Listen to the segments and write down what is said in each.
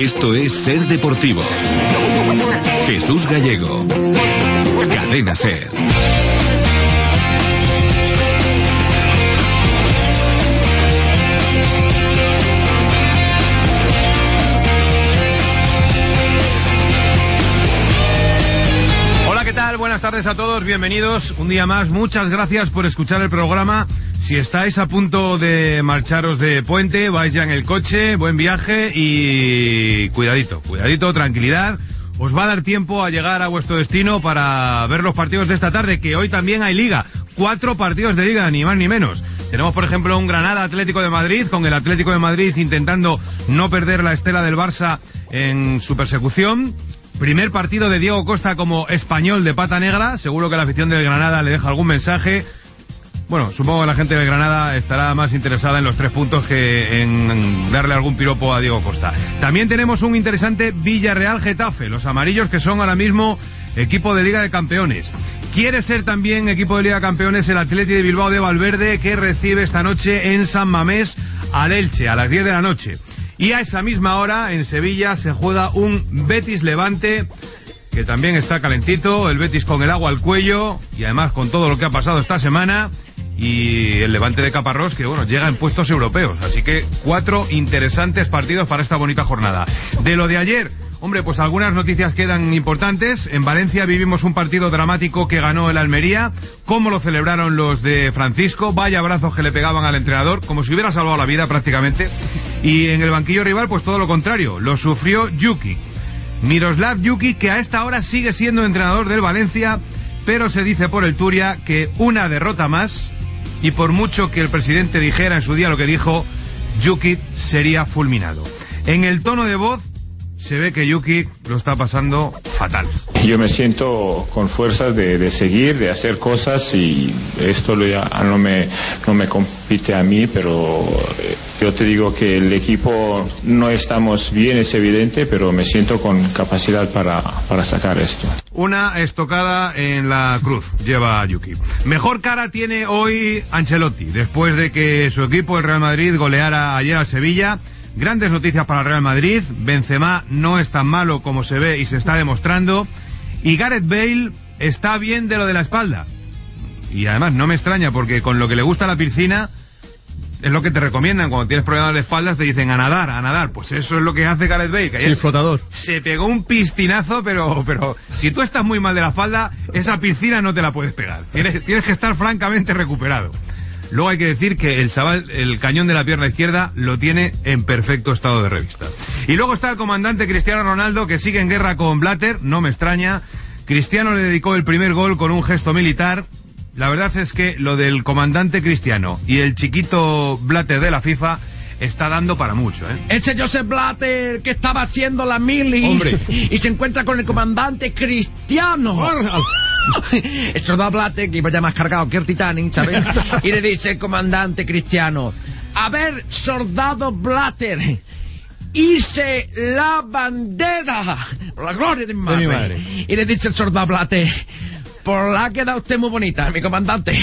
Esto es Ser Deportivos. Jesús Gallego. Cadena Ser. Buenas tardes a todos, bienvenidos un día más. Muchas gracias por escuchar el programa. Si estáis a punto de marcharos de puente, vais ya en el coche, buen viaje y cuidadito, tranquilidad. Os va a dar tiempo a llegar a vuestro destino para ver los partidos de esta tarde, que hoy también hay Liga. 4 partidos de Liga, ni más ni menos. Tenemos, por ejemplo, un Granada Atlético de Madrid, con el Atlético de Madrid intentando no perder la estela del Barça en su persecución. Primer partido de Diego Costa como español de pata negra. Seguro que la afición del Granada le deja algún mensaje. Bueno, supongo que la gente del Granada estará más interesada en los 3 puntos que en darle algún piropo a Diego Costa. También tenemos un interesante Villarreal-Getafe. Los amarillos, que son ahora mismo equipo de Liga de Campeones. Quiere ser también equipo de Liga de Campeones el Athletic de Bilbao de Valverde, que recibe esta noche en San Mamés al Elche a las 10 de la noche. Y a esa misma hora, en Sevilla, se juega un Betis-Levante, que también está calentito, el Betis con el agua al cuello, y además con todo lo que ha pasado esta semana, y el Levante de Caparrós, que bueno, llega en puestos europeos. Así que 4 interesantes partidos para esta bonita jornada. De lo de ayer, hombre, pues algunas noticias quedan importantes. En Valencia vivimos un partido dramático que ganó el Almería. Cómo lo celebraron los de Francisco, vaya abrazos que le pegaban al entrenador, como si hubiera salvado la vida prácticamente. Y en el banquillo rival, pues todo lo contrario, lo sufrió Jukic. Miroslav Jukic, que a esta hora sigue siendo entrenador del Valencia, pero se dice por el Turia que una derrota más, y por mucho que el presidente dijera en su día lo que dijo, Jukic sería fulminado. En el tono de voz se ve que Jukic lo está pasando fatal. Yo me siento con fuerzas de seguir, de hacer cosas, y esto ya no me compete a mí, pero yo te digo que el equipo no estamos bien, es evidente, pero me siento con capacidad para sacar esto. Una estocada en la cruz lleva a Jukic. Mejor cara tiene hoy Ancelotti, después de que su equipo, el Real Madrid, goleara ayer al Sevilla. Grandes noticias para el Real Madrid. Benzema no es tan malo como se ve y se está demostrando. Y Gareth Bale está bien de lo de la espalda. Y además no me extraña, porque con lo que le gusta la piscina es lo que te recomiendan cuando tienes problemas de espaldas. Te dicen a nadar. Pues eso es lo que hace Gareth Bale, que ayer el flotador se pegó un piscinazo, pero si tú estás muy mal de la espalda, esa piscina no te la puedes pegar. Tienes que estar francamente recuperado. Luego hay que decir que el chaval, el cañón de la pierna izquierda, lo tiene en perfecto estado de revista. Y luego está el comandante Cristiano Ronaldo, que sigue en guerra con Blatter, no me extraña. Cristiano le dedicó el primer gol con un gesto militar. La verdad es que lo del comandante Cristiano y el chiquito Blatter de la FIFA está dando para mucho, ¿eh? Ese Joseph Blatter que estaba haciendo la mili, hombre, y se encuentra con el comandante Cristiano. El soldado Blatter, que iba ya más cargado que el Titanic, ¿sabes? Y le dice el comandante Cristiano: a ver, soldado Blatter, hice la bandera, por la gloria de mi madre. Y le dice el soldado Blatter: por la ha quedado usted muy bonita, mi comandante.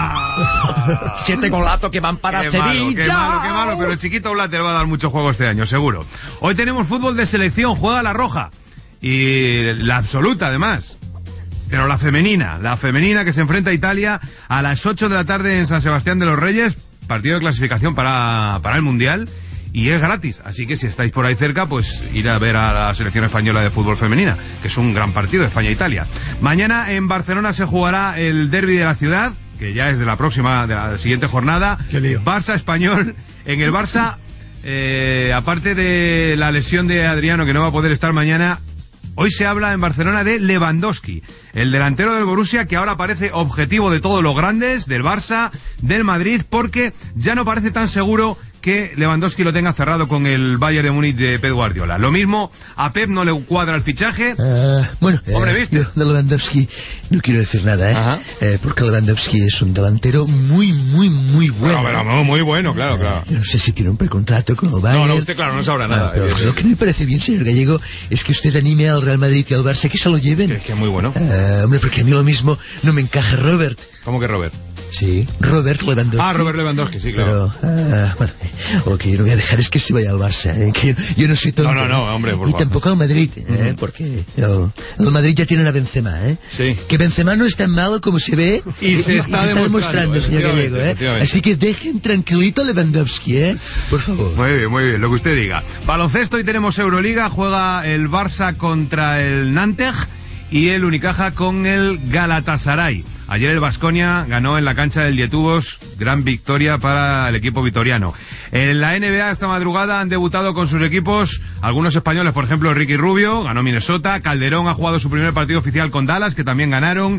7 golatos que van para Sevilla. Qué malo, pero el chiquito Blatter va a dar mucho juego este año, seguro. Hoy tenemos fútbol de selección, juega la roja. Y la absoluta, además. Pero la femenina que se enfrenta a Italia a las 8 de la tarde en San Sebastián de los Reyes. Partido de clasificación para el Mundial. Y es gratis, así que si estáis por ahí cerca, pues ir a ver a la selección española de fútbol femenina, que es un gran partido, España-Italia. Mañana en Barcelona se jugará el derbi de la ciudad, que ya es de la siguiente jornada. Barça-Español. En el Barça, aparte de la lesión de Adriano, que no va a poder estar mañana, hoy se habla en Barcelona de Lewandowski, el delantero del Borussia, que ahora parece objetivo de todos los grandes, del Barça, del Madrid, porque ya no parece tan seguro que Lewandowski lo tenga cerrado con el Bayern de Múnich de Pep Guardiola. Lo mismo, a Pep no le cuadra el fichaje. Hombre, ¿viste? Yo de Lewandowski no quiero decir nada, porque Lewandowski es un delantero muy bueno. Pero muy bueno, claro. Yo no sé si tiene un precontrato con el Bayern. No, usted claro, no sabrá nada. Pero lo que no me parece bien, señor Gallego, es que usted anime al Real Madrid y al Barça que se lo lleven. Que es muy bueno. Hombre, porque a mí lo mismo no me encaja Robert. ¿Cómo que Robert? Sí, Robert Lewandowski. Ah, Robert Lewandowski, sí, claro. Pero, bueno, lo que yo no voy a dejar es que se vaya al Barça, que yo no soy tonto. No, hombre, por favor. Y tampoco al Madrid, porque el Madrid ya tiene a Benzema, Sí. Que Benzema no es tan malo como se ve y se está demostrando, señor Gallego, Así que dejen tranquilito a Lewandowski, por favor. Muy bien, lo que usted diga. Baloncesto, y tenemos Euroliga, juega el Barça contra el Nantes y el Unicaja con el Galatasaray. Ayer el Baskonia ganó en la cancha del Yetubos, gran victoria para el equipo vitoriano. En la NBA esta madrugada han debutado con sus equipos algunos españoles, por ejemplo Ricky Rubio, ganó Minnesota, Calderón ha jugado su primer partido oficial con Dallas, que también ganaron,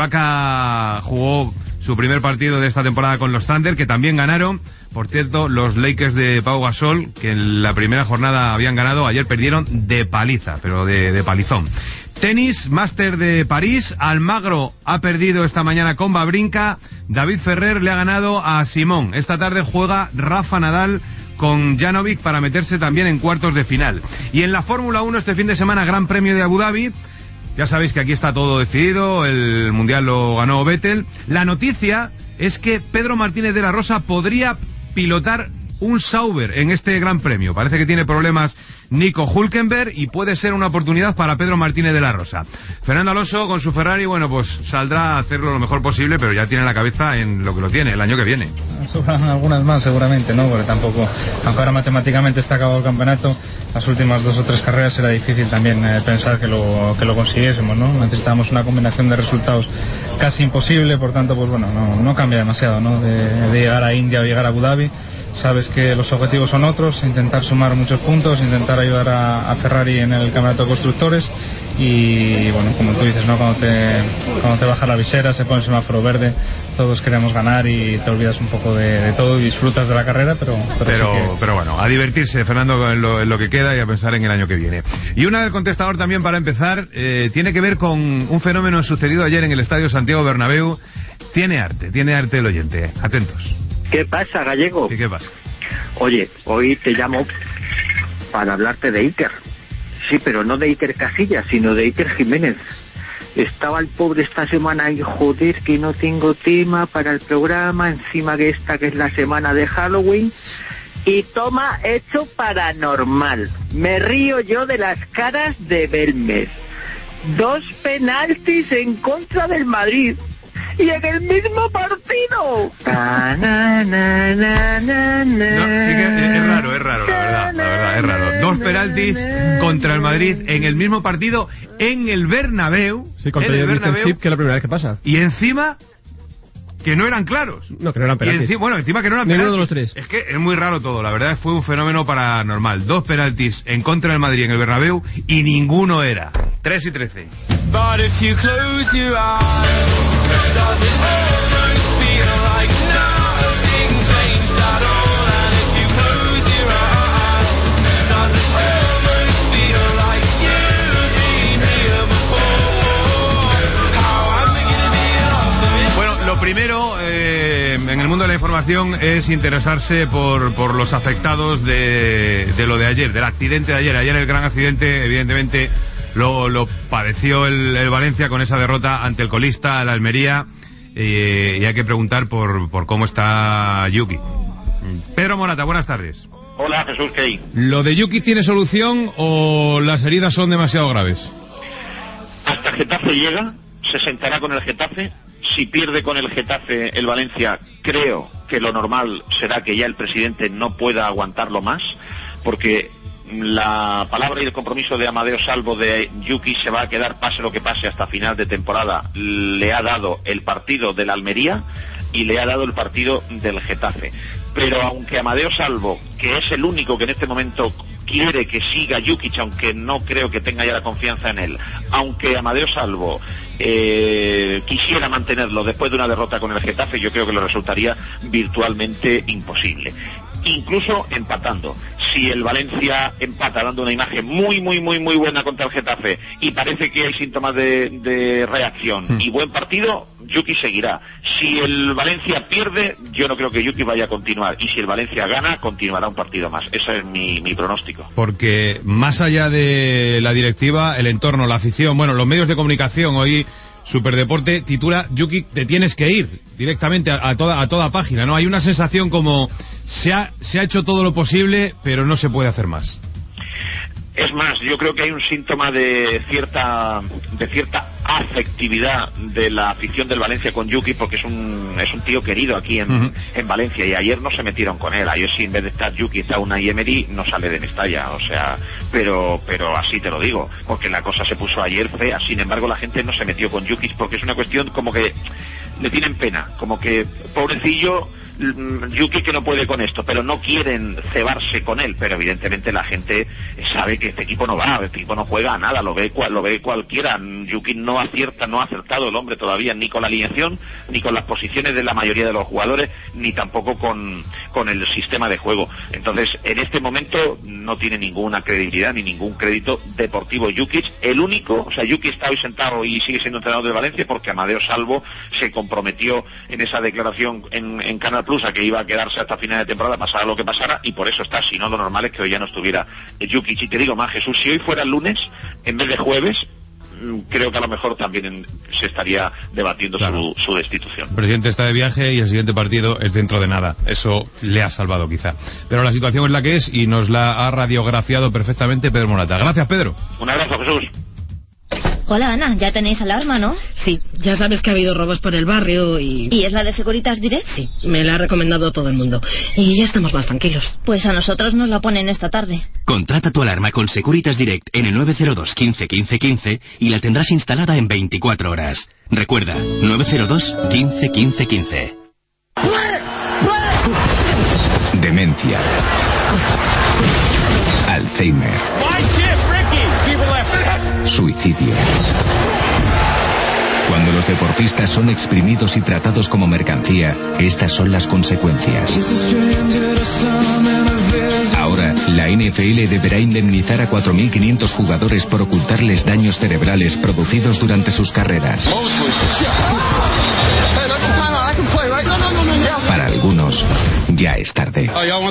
Ibaka jugó su primer partido de esta temporada con los Thunder, que también ganaron. Por cierto, los Lakers de Pau Gasol, que en la primera jornada habían ganado, ayer perdieron de paliza, pero de palizón. Tenis, Máster de París, Almagro ha perdido esta mañana con Wawrinka, David Ferrer le ha ganado a Simón. Esta tarde juega Rafa Nadal con Janovic para meterse también en cuartos de final. Y en la Fórmula 1 este fin de semana, Gran Premio de Abu Dhabi. Ya sabéis que aquí está todo decidido, el Mundial lo ganó Vettel. La noticia es que Pedro Martínez de la Rosa podría pilotar un Sauber en este Gran Premio. Parece que tiene problemas Nico Hülkenberg y puede ser una oportunidad para Pedro Martínez de la Rosa. Fernando Alonso con su Ferrari, bueno, pues saldrá a hacerlo lo mejor posible, pero ya tiene la cabeza en lo que lo tiene el año que viene. Sobran algunas más seguramente, ¿no? Porque tampoco, aunque ahora matemáticamente está acabado el campeonato, las últimas 2 o 3 carreras era difícil también pensar que lo consiguiésemos, ¿no? Necesitamos una combinación de resultados casi imposible, por tanto, pues bueno, no cambia demasiado, ¿no? De llegar a India o llegar a Abu Dhabi. Sabes que los objetivos son otros, intentar sumar muchos puntos, intentar ayudar a Ferrari en el campeonato de constructores y bueno, como tú dices, ¿no? Cuando te baja la visera, se pone el semáforo verde, todos queremos ganar y te olvidas un poco de todo y disfrutas de la carrera, pero bueno, a divertirse, Fernando, en lo que queda y a pensar en el año que viene. Y una del contestador también para empezar, tiene que ver con un fenómeno sucedido ayer en el Estadio Santiago Bernabéu. Tiene arte el oyente, atentos. ¿Qué pasa, Gallego? ¿Qué pasa? Oye, hoy te llamo para hablarte de Iker. Sí, pero no de Iker Casillas, sino de Iker Jiménez. Estaba el pobre esta semana y joder, que no tengo tema para el programa, encima que esta que es la semana de Halloween. Y toma, hecho paranormal. Me río yo de las caras de Belmez. 2 penaltis en contra del Madrid. Y en el mismo partido. Es raro, la verdad, es raro. 2 penaltis contra el Madrid en el mismo partido en el Bernabéu. Sí, contra el Mr. Chip, que es la primera vez que pasa. Y encima que no eran claros. No, que no eran penaltis. Encima que no eran penaltis. Ninguno de los 3. Es que es muy raro todo, la verdad fue un fenómeno paranormal. 2 penaltis en contra del Madrid en el Bernabéu y ninguno era. 3 y 13. But if you close your eyes, does it almost feel like nothing changed at all? And if you close your eyes, does it almost feel like you've been here before? How I'm beginning to be. Bueno, lo primero en el mundo de la información es interesarse por los afectados de lo de ayer, del accidente de ayer. Ayer el gran accidente, evidentemente, lo padeció el Valencia con esa derrota ante el colista, el Almería, y hay que preguntar por cómo está Yuki. Pedro Morata, buenas tardes. Hola, Jesús, ¿qué hay? ¿Lo de Yuki tiene solución o las heridas son demasiado graves? Hasta el Getafe llega, se sentará con el Getafe. Si pierde con el Getafe el Valencia, creo que lo normal será que ya el presidente no pueda aguantarlo más, porque la palabra y el compromiso de Amadeo Salvo de Yuki se va a quedar pase lo que pase hasta final de temporada. Le ha dado el partido del Almería y le ha dado el partido del Getafe. Pero aunque Amadeo Salvo, que es el único que en este momento quiere que siga Jukic, aunque no creo que tenga ya la confianza en él, aunque Amadeo Salvo quisiera mantenerlo después de una derrota con el Getafe, yo creo que le resultaría virtualmente imposible. Incluso empatando. Si el Valencia empata dando una imagen muy buena contra el Getafe y parece que hay síntomas de reacción y buen partido, Yuki seguirá. Si el Valencia pierde, yo no creo que Yuki vaya a continuar, y si el Valencia gana, continuará un partido más. Ese es mi pronóstico. Porque más allá de la directiva, el entorno, la afición, bueno, los medios de comunicación, hoy Superdeporte titula Jukic, te tienes que ir directamente a toda página, ¿no? Hay una sensación como se ha hecho todo lo posible, pero no se puede hacer más. Es más, yo creo que hay un síntoma de cierta afectividad de la afición del Valencia con Jukic, porque es un tío querido aquí en Valencia, y ayer no se metieron con él. Ayer, si en vez de estar Jukic está Unai Emery, no sale de Mestalla, o sea, pero así te lo digo, porque la cosa se puso ayer fea. Sin embargo, la gente no se metió con Jukic porque es una cuestión como que le tienen pena, como que pobrecillo Jukic que no puede con esto, pero no quieren cebarse con él. Pero evidentemente la gente sabe que este equipo no va, este equipo no juega a nada, lo ve cualquiera. Jukic no acierta, no ha acertado el hombre todavía ni con la alineación, ni con las posiciones de la mayoría de los jugadores, ni tampoco con el sistema de juego. Entonces, en este momento no tiene ninguna credibilidad ni ningún crédito deportivo Jukic. El único, o sea, Jukic está hoy sentado y sigue siendo entrenador de Valencia porque Amadeo Salvo se comprometió en esa declaración en Canal Plus a que iba a quedarse hasta final de temporada, pasara lo que pasara, y por eso está. Si no, lo normal es que hoy ya no estuviera Jukic. Y te digo más, Jesús, si hoy fuera el lunes en vez de jueves, creo que a lo mejor también se estaría debatiendo su destitución. El presidente está de viaje y el siguiente partido es dentro de nada. Eso le ha salvado quizá. Pero la situación es la que es y nos la ha radiografiado perfectamente Pedro Morata. Gracias, Pedro. Un abrazo, Jesús. Hola, Ana, ya tenéis alarma, ¿no? Sí, ya sabes que ha habido robos por el barrio y... ¿Y es la de Securitas Direct? Sí, me la ha recomendado todo el mundo. Y ya estamos más tranquilos. Pues a nosotros nos la ponen esta tarde. Contrata tu alarma con Securitas Direct en el 902 15 15 15 y la tendrás instalada en 24 horas. Recuerda, 902 15 15 15. Demencia. Alzheimer. Suicidio. Cuando los deportistas son exprimidos y tratados como mercancía, estas son las consecuencias. Ahora, la NFL deberá indemnizar a 4.500 jugadores por ocultarles daños cerebrales producidos durante sus carreras. Para algunos, ya es tarde.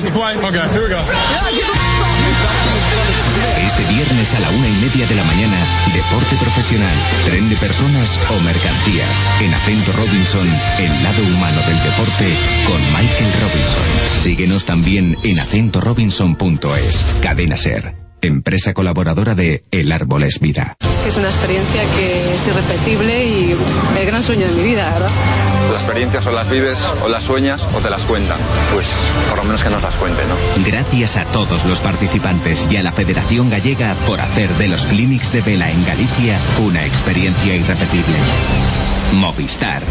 Este viernes a la 1:30 de la mañana, deporte profesional, tren de personas o mercancías. En Acento Robinson, el lado humano del deporte, con Michael Robinson. Síguenos también en acentorobinson.es. Cadena SER, empresa colaboradora de El Árbol es Vida. Es una experiencia que es irrepetible y el gran sueño de mi vida, ¿verdad? Las experiencias o las vives, o las sueñas, o te las cuentan. Pues por lo menos que nos las cuenten, ¿no? Gracias a todos los participantes y a la Federación Gallega por hacer de los Clinics de Vela en Galicia una experiencia irrepetible. Movistar.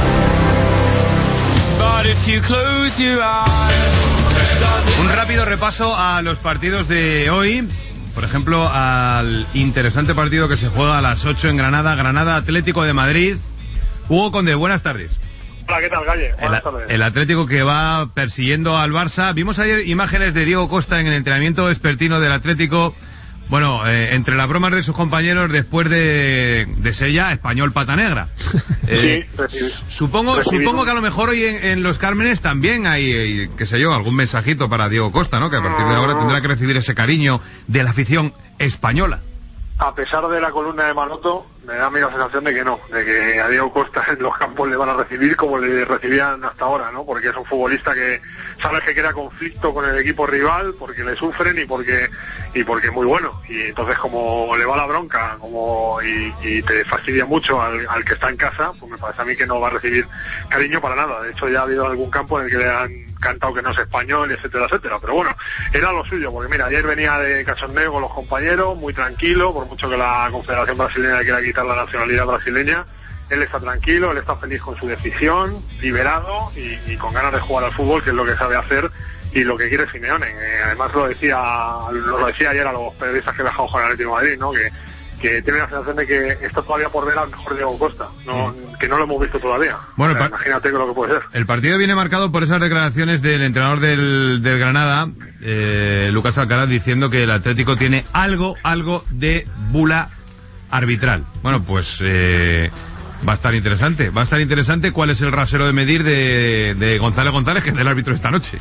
Un rápido repaso a los partidos de hoy. Por ejemplo, al interesante partido que se juega a las 8 en Granada. Granada Atlético de Madrid. Hugo Conde, buenas tardes. Hola, ¿qué tal, Galle? Buenas tardes. El Atlético que va persiguiendo al Barça. Vimos ayer imágenes de Diego Costa en el entrenamiento vespertino del Atlético. Bueno, entre las bromas de sus compañeros después de Sella, español pata negra. Supongo que a lo mejor hoy en Los Cármenes también hay, qué sé yo, algún mensajito para Diego Costa, ¿no? Que a partir de ahora tendrá que recibir ese cariño de la afición española. A pesar de la columna de Maroto, me da a mí la sensación de que no, de que a Diego Costa en los campos le van a recibir como le recibían hasta ahora, ¿no? Porque es un futbolista que sabes que crea conflicto con el equipo rival, porque le sufren y porque es muy bueno. Y entonces como le va la bronca y te fastidia mucho al que está en casa, pues me parece a mí que no va a recibir cariño para nada. De hecho ya ha habido algún campo en el que le han cantado que no es español, etcétera, etcétera. Pero bueno, era lo suyo, porque mira, ayer venía de cachondeo con los compañeros, muy tranquilo, por mucho que la Confederación Brasileña le quiera quitar la nacionalidad brasileña, él está tranquilo, él está feliz con su decisión, liberado y con ganas de jugar al fútbol, que es lo que sabe hacer y lo que quiere Simeone. Además lo decía ayer a los periodistas que viajamos con el Atlético de Madrid, ¿no? Que tiene la sensación de que está todavía por ver al mejor Diego Costa, que no lo hemos visto todavía. Bueno, imagínate lo que puede ser. El partido viene marcado por esas declaraciones del entrenador del Granada, Lucas Alcaraz, diciendo que el Atlético tiene algo de bula arbitral. Bueno, pues va a estar interesante cuál es el rasero de medir de González, que es el árbitro esta noche.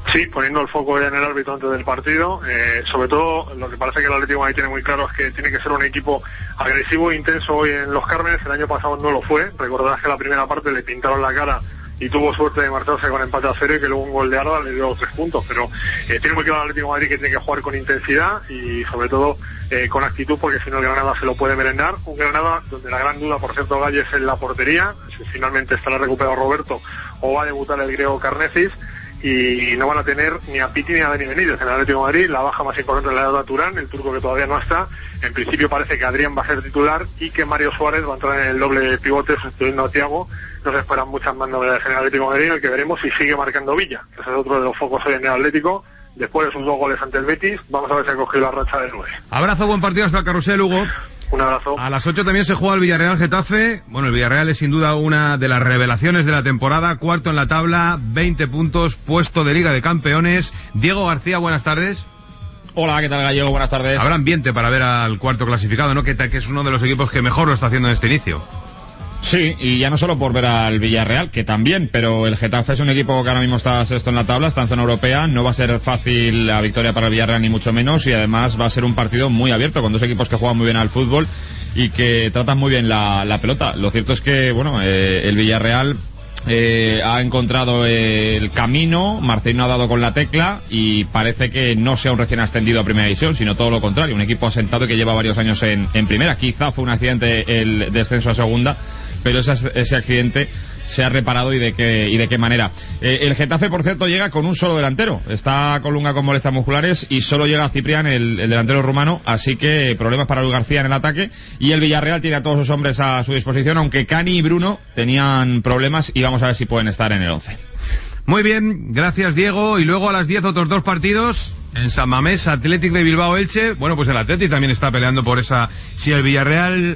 Sí, poniendo el foco ya en el árbitro antes del partido. Sobre todo, lo que parece que el Atlético de Madrid tiene muy claro es que tiene que ser un equipo agresivo e intenso hoy en Los Cármenes. El año pasado no lo fue. Recordarás que la primera parte le pintaron la cara y tuvo suerte de marcharse con empate a 0 y que luego un gol de Arda le dio 3 puntos. Pero tiene muy claro el Atlético de Madrid que tiene que jugar con intensidad y sobre todo con actitud, porque si no el Granada se lo puede merendar. Un Granada donde la gran duda, por cierto, Galle, es en la portería. Si finalmente estará recuperado Roberto o va a debutar el griego Karnesis. Y no van a tener ni a Piti ni a Dani Benítez en el Atlético de Madrid. La baja más importante es la de Turán, el turco que todavía no está. En principio parece que Adrián va a ser titular y que Mario Suárez va a entrar en el doble pivote sustituyendo a Thiago. No se esperan muchas más novedades en el Atlético de Madrid, el que veremos si sigue marcando Villa. Ese es otro de los focos hoy en el Atlético. Después de sus 2 goles ante el Betis, vamos a ver si ha cogido la racha de 9. Abrazo, buen partido hasta el Carrusel, Hugo. Un abrazo. A las 8 también se juega el Villarreal-Getafe. Bueno, el Villarreal es sin duda una de las revelaciones de la temporada. Cuarto en la tabla, 20 puntos, puesto de Liga de Campeones. Diego García, buenas tardes. Hola, ¿qué tal, Gallego? Buenas tardes. Habrá ambiente para ver al cuarto clasificado, ¿no? Que es uno de los equipos que mejor lo está haciendo en este inicio. Sí, y ya no solo por ver al Villarreal, que también, pero el Getafe es un equipo que ahora mismo está sexto en la tabla, está en zona europea, no va a ser fácil la victoria para el Villarreal ni mucho menos, y además va a ser un partido muy abierto, con 2 equipos que juegan muy bien al fútbol y que tratan muy bien la pelota. Lo cierto es que, bueno, el Villarreal ha encontrado el camino, Marcelino ha dado con la tecla y parece que no sea un recién ascendido a Primera División, sino todo lo contrario, un equipo asentado que lleva varios años en Primera. Quizá fue un accidente el descenso a Segunda, pero ese accidente se ha reparado y de qué manera. El Getafe, por cierto, llega con un solo delantero. Está Colunga con molestias musculares y solo llega Ciprián, el delantero rumano, así que problemas para Luis García en el ataque. Y el Villarreal tiene a todos sus hombres a su disposición, aunque Cani y Bruno tenían problemas, y vamos a ver si pueden estar en el 11. Muy bien, gracias, Diego. Y luego a las 10 otros 2 partidos. En San Mamés, Athletic de Bilbao-Elche. Bueno, pues el Athletic también está peleando por esa. Si el Villarreal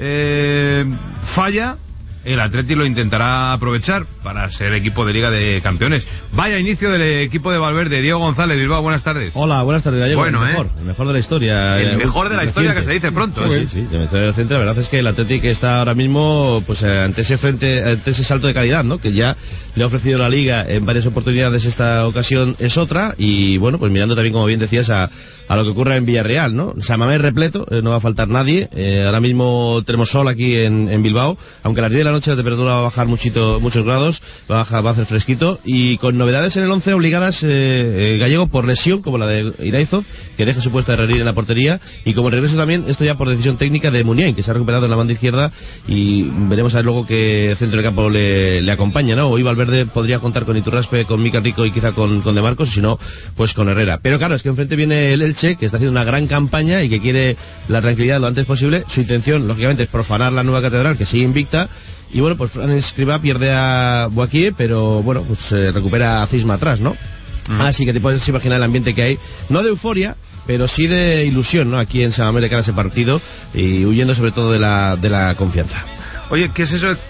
falla, el Atleti lo intentará aprovechar para ser equipo de Liga de Campeones. Vaya inicio del equipo de Valverde. Diego González, Bilbao, buenas tardes. Hola, buenas tardes, Gallego. Bueno, el mejor de la historia. El mejor de la historia, que se dice pronto. Sí, de la centro. La verdad es que el Atleti está ahora mismo pues ante ese salto de calidad, ¿no? Que ya le ha ofrecido la Liga en varias oportunidades. Esta ocasión es otra, y bueno, pues mirando también, como bien decías, a lo que ocurre en Villarreal, ¿no? San Mamés repleto, no va a faltar nadie. Ahora mismo tenemos sol aquí en Bilbao, aunque a las 10 de la noche la temperatura va a bajar muchos grados, va a hacer fresquito, y con novedades en el 11 obligadas, Gallego, por lesión, como la de Iraizoz, que deja su puesta de Herrera en la portería, y como regreso también, esto ya por decisión técnica de Muniain, que se ha recuperado en la banda izquierda, y veremos a ver luego qué centro de campo le acompaña, ¿no? Hoy Valverde podría contar con Iturraspe, con Mica Rico y quizá con De Marcos, y si no, pues con Herrera. Pero claro, es que enfrente viene el Elche, que está haciendo una gran campaña y que quiere la tranquilidad lo antes posible. Su intención, lógicamente, es profanar la nueva catedral, que sigue invicta. Y bueno, pues Fran Escribá pierde a Boaquié, pero bueno, pues recupera a Cisma atrás, ¿no? Así que te puedes imaginar el ambiente que hay, no de euforia, pero sí de ilusión, ¿no? Aquí en San Mamés de cara a ese partido, y huyendo sobre todo de la confianza. Oye, ¿qué es eso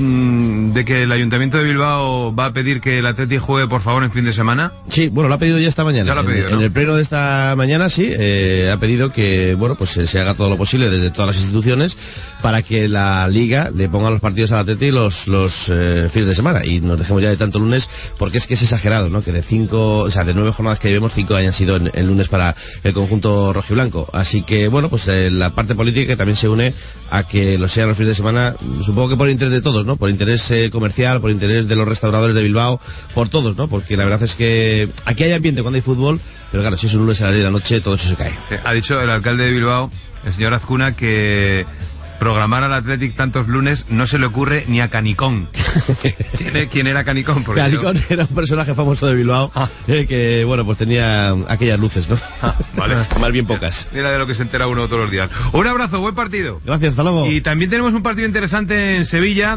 de que el Ayuntamiento de Bilbao va a pedir que el Atleti juegue, por favor, en fin de semana? Sí, bueno, lo ha pedido ya esta mañana. Ya lo ha pedido, ¿no? En el pleno de esta mañana, sí, ha pedido que, bueno, pues se haga todo lo posible desde todas las instituciones para que la Liga le ponga los partidos al Atleti los fines de semana, y nos dejemos ya de tanto lunes, porque es que es exagerado, ¿no? Que de 9 jornadas que vemos, 5 hayan sido en lunes para el conjunto rojiblanco. Así que, bueno, pues la parte política también se une a que lo sean los fines de semana. Supongo que por interés de todos, ¿no? Por interés comercial, por interés de los restauradores de Bilbao, por todos, ¿no? Porque la verdad es que aquí hay ambiente cuando hay fútbol, pero claro, si es un lunes a las 10 de la noche, todo eso se cae. Sí, ha dicho el alcalde de Bilbao, el señor Azcuna, que programar al Athletic tantos lunes no se le ocurre ni a Canicón. ¿Quién era Canicón? Canicón era un personaje famoso de Bilbao, que, bueno, pues tenía aquellas luces, ¿no? Vale. Más bien pocas. Era de lo que se entera uno todos los días. Un abrazo, buen partido. Gracias, hasta luego. Y también tenemos un partido interesante en Sevilla,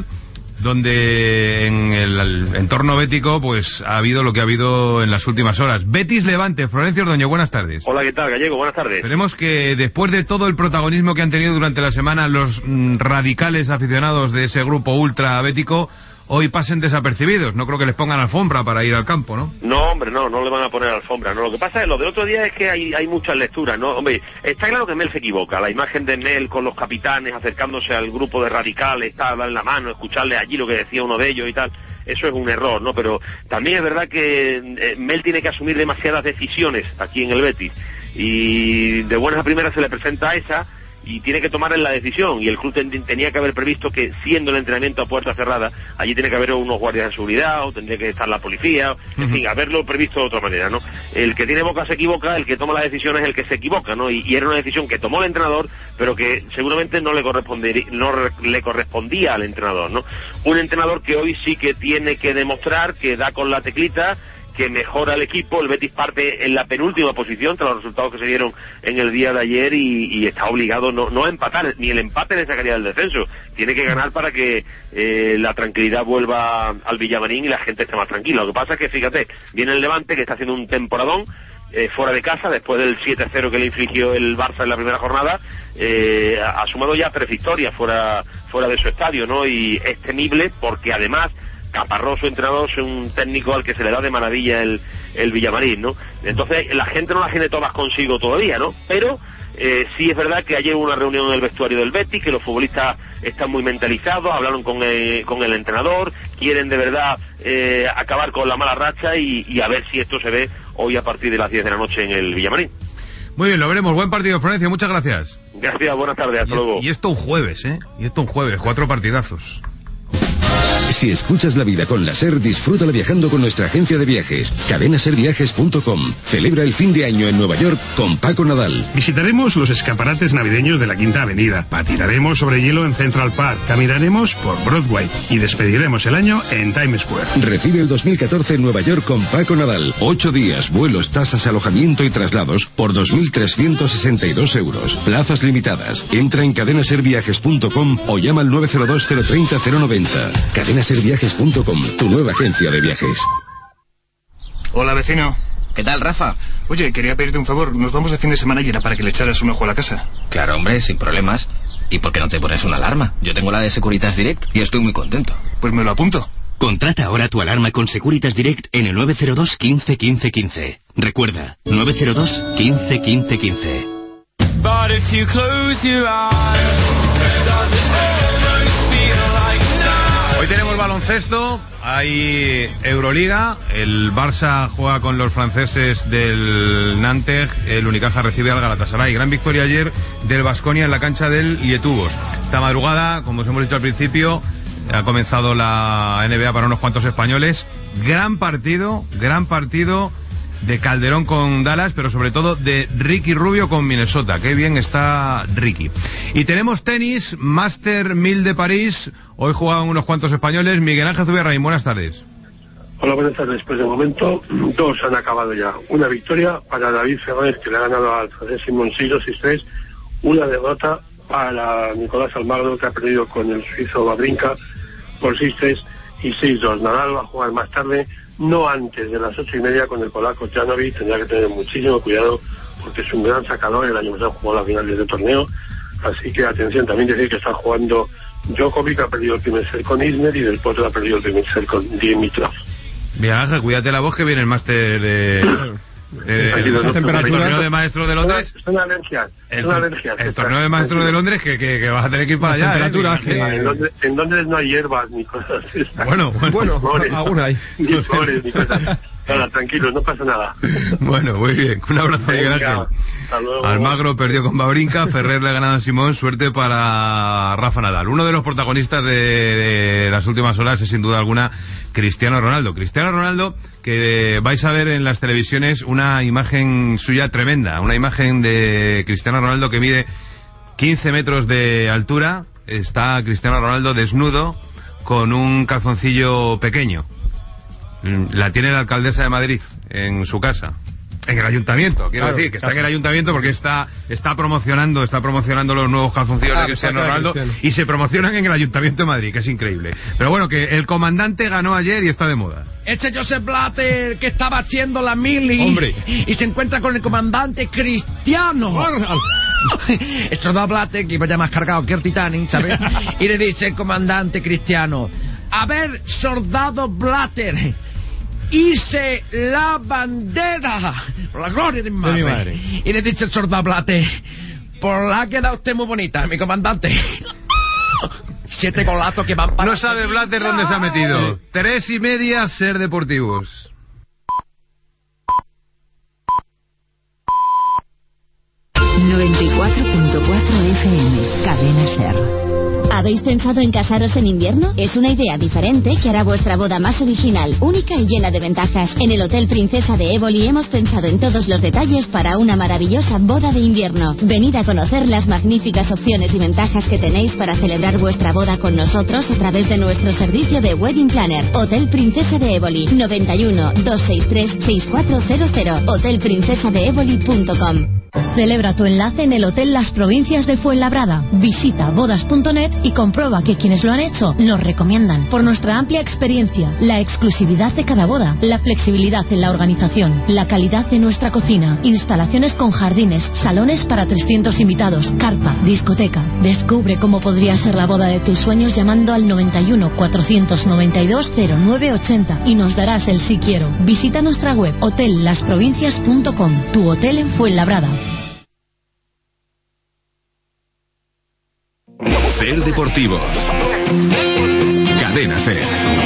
donde en el entorno bético pues ha habido lo que ha habido en las últimas horas. Betis Levante, Florencio Ordoño, buenas tardes. Hola, ¿qué tal, Gallego? Buenas tardes. Esperemos que después de todo el protagonismo que han tenido durante la semana los radicales aficionados de ese grupo ultra bético, hoy pasen desapercibidos. No creo que les pongan alfombra para ir al campo, ¿no? No, hombre, no le van a poner alfombra. No, lo que pasa es, lo del otro día es que hay muchas lecturas, ¿no? Hombre, está claro que Mel se equivoca. La imagen de Mel con los capitanes acercándose al grupo de radicales, darle la mano, escucharle allí lo que decía uno de ellos y tal. eso es un error, ¿no? Pero también es verdad que Mel tiene que asumir demasiadas decisiones aquí en el Betis, y de buenas a primeras se le presenta esa, y tiene que tomar la decisión, y el club tenía que haber previsto que, siendo el entrenamiento a puerta cerrada, allí tiene que haber unos guardias de seguridad, o tendría que estar la policía, en fin, haberlo previsto de otra manera, ¿no? El que tiene boca se equivoca, el que toma la decisión es el que se equivoca, ¿no? Y era una decisión que tomó el entrenador, pero que seguramente no le correspondía al entrenador, ¿no? Un entrenador que hoy sí que tiene que demostrar que da con la teclita, que mejora el equipo. El Betis parte en la penúltima posición tras los resultados que se dieron en el día de ayer, y está obligado no a empatar, ni el empate le sacaría del descenso, tiene que ganar para que la tranquilidad vuelva al Villamarín y la gente esté más tranquila. Lo que pasa es que, fíjate, viene el Levante, que está haciendo un temporadón fuera de casa, después del 7-0 que le infligió el Barça en la primera jornada, ha sumado ya 3 victorias fuera de su estadio, ¿no? Y es temible porque además Caparrós, su entrenador, es un técnico al que se le da de maravilla el Villamarín, ¿no? Entonces la gente no las tiene todas consigo todavía, ¿no? Pero sí es verdad que ayer hubo una reunión en el vestuario del Betis, que los futbolistas están muy mentalizados, hablaron con el entrenador, quieren de verdad acabar con la mala racha, y a ver si esto se ve hoy a partir de las 10 de la noche en el Villamarín. Muy bien, lo veremos. Buen partido, Florencio, muchas gracias. Gracias, buenas tardes, hasta luego. Y esto un jueves, 4 partidazos. Si escuchas la vida con la SER, disfrútala viajando con nuestra agencia de viajes, cadenaserviajes.com. Celebra el fin de año en Nueva York con Paco Nadal. Visitaremos los escaparates navideños de la Quinta Avenida, patinaremos sobre hielo en Central Park, caminaremos por Broadway y despediremos el año en Times Square. Recibe el 2014 en Nueva York con Paco Nadal. 8 días, vuelos, tasas, alojamiento y traslados por 2.362 euros. Plazas limitadas. Entra en cadenaserviajes.com o llama al 902 030 090. Cadenaserviajes.com, tu nueva agencia de viajes. Hola, vecino. ¿Qué tal, Rafa? Oye, quería pedirte un favor. Nos vamos de fin de semana y era para que le echaras un ojo a la casa. Claro, hombre, sin problemas. ¿Y por qué no te pones una alarma? Yo tengo la de Securitas Direct y estoy muy contento. Pues me lo apunto. Contrata ahora tu alarma con Securitas Direct en el 902 15 15 15. Recuerda, 902 15 15 15. But if you close your eyes, hoy tenemos baloncesto, hay Euroliga, el Barça juega con los franceses del Nantes, el Unicaja recibe al Galatasaray. Gran victoria ayer del Baskonia en la cancha del Lietuvos. Esta madrugada, como os hemos dicho al principio, ha comenzado la NBA para unos cuantos españoles. Gran partido de Calderón con Dallas, pero sobre todo de Ricky Rubio con Minnesota. Qué bien está Ricky. Y tenemos tenis, Master 1000 de París. Hoy jugaban unos cuantos españoles. Miguel Ángel Zubiarraín, buenas tardes. Hola, buenas tardes. Pues de momento 2 han acabado ya. Una victoria para David Fernández, que le ha ganado al francés Simoncillo 6-3. Una derrota para Nicolás Almagro, que ha perdido con el suizo Wawrinka por 6-3 y 6-2. Nadal va a jugar más tarde, no antes de las 8:30, con el polaco Janovic. Tendrá que tener muchísimo cuidado porque es un gran sacador. El año pasado jugó a la final de torneo, así que atención. También decir que está jugando Djokovic, ha perdido el primer set con Isner, y Del Potro ha perdido el primer set con Dimitrov. Bien, Ángel, cuídate la voz, que viene el máster el torneo de maestros de Londres. Son alergias. El torneo de maestros de Londres que vas a tener que ir para allá. Temperaturas, en Londres no hay hierbas ni cosas. Bueno, aún hay. Ni flores ni cosas. Nada, tranquilos, no pasa nada. Bueno, muy bien. Un abrazo, Miguel Ángel. Almagro perdió con Wawrinka, Ferrer le ha ganado a Simón. Suerte para Rafa Nadal. Uno de los protagonistas de las últimas horas es sin duda alguna Cristiano Ronaldo. Cristiano Ronaldo, que vais a ver en las televisiones una imagen suya tremenda. Una imagen de Cristiano Ronaldo que mide 15 metros de altura. Está Cristiano Ronaldo desnudo con un calzoncillo pequeño. La tiene la alcaldesa de Madrid en su casa, en el ayuntamiento, quiero decir, que está en el ayuntamiento porque está promocionando los nuevos calzoncillos de Cristiano Ronaldo, y se promocionan en el ayuntamiento de Madrid, que es increíble. Pero bueno, que el comandante ganó ayer y está de moda. Ese Joseph Blatter que estaba haciendo la mili, hombre, y se encuentra con el comandante Cristiano. El soldado Blatter, que iba ya más cargado que el Titanic, ¿sabes? Y le dice el comandante Cristiano: a ver, soldado Blatter, hice la bandera por la gloria de mi madre. Y le dice el soldado Blatter: por la que da usted muy bonita, mi comandante. 7 golazos que van para... No sabe Blatter dónde se ha metido. 3:30, Ser Deportivos. FM, Cadena Ser. ¿Habéis pensado en casaros en invierno? Es una idea diferente que hará vuestra boda más original, única y llena de ventajas. En el Hotel Princesa de Éboli hemos pensado en todos los detalles para una maravillosa boda de invierno. Venid a conocer las magníficas opciones y ventajas que tenéis para celebrar vuestra boda con nosotros a través de nuestro servicio de Wedding Planner. Hotel Princesa de Éboli, 91 263 6400, hotelprincesadeeboli.com. Celebra tu enlace en el Hotel Las Provincias de Fuenlabrada. Visita bodas.net y comprueba que quienes lo han hecho nos recomiendan. Por nuestra amplia experiencia, la exclusividad de cada boda, la flexibilidad en la organización, la calidad de nuestra cocina, instalaciones con jardines, salones para 300 invitados, carpa, discoteca. Descubre cómo podría ser la boda de tus sueños llamando al 91 492 0980 y nos darás el sí quiero. Visita nuestra web hotellasprovincias.com, tu hotel en Fuenlabrada. Ser Deportivos. Cadena Ser.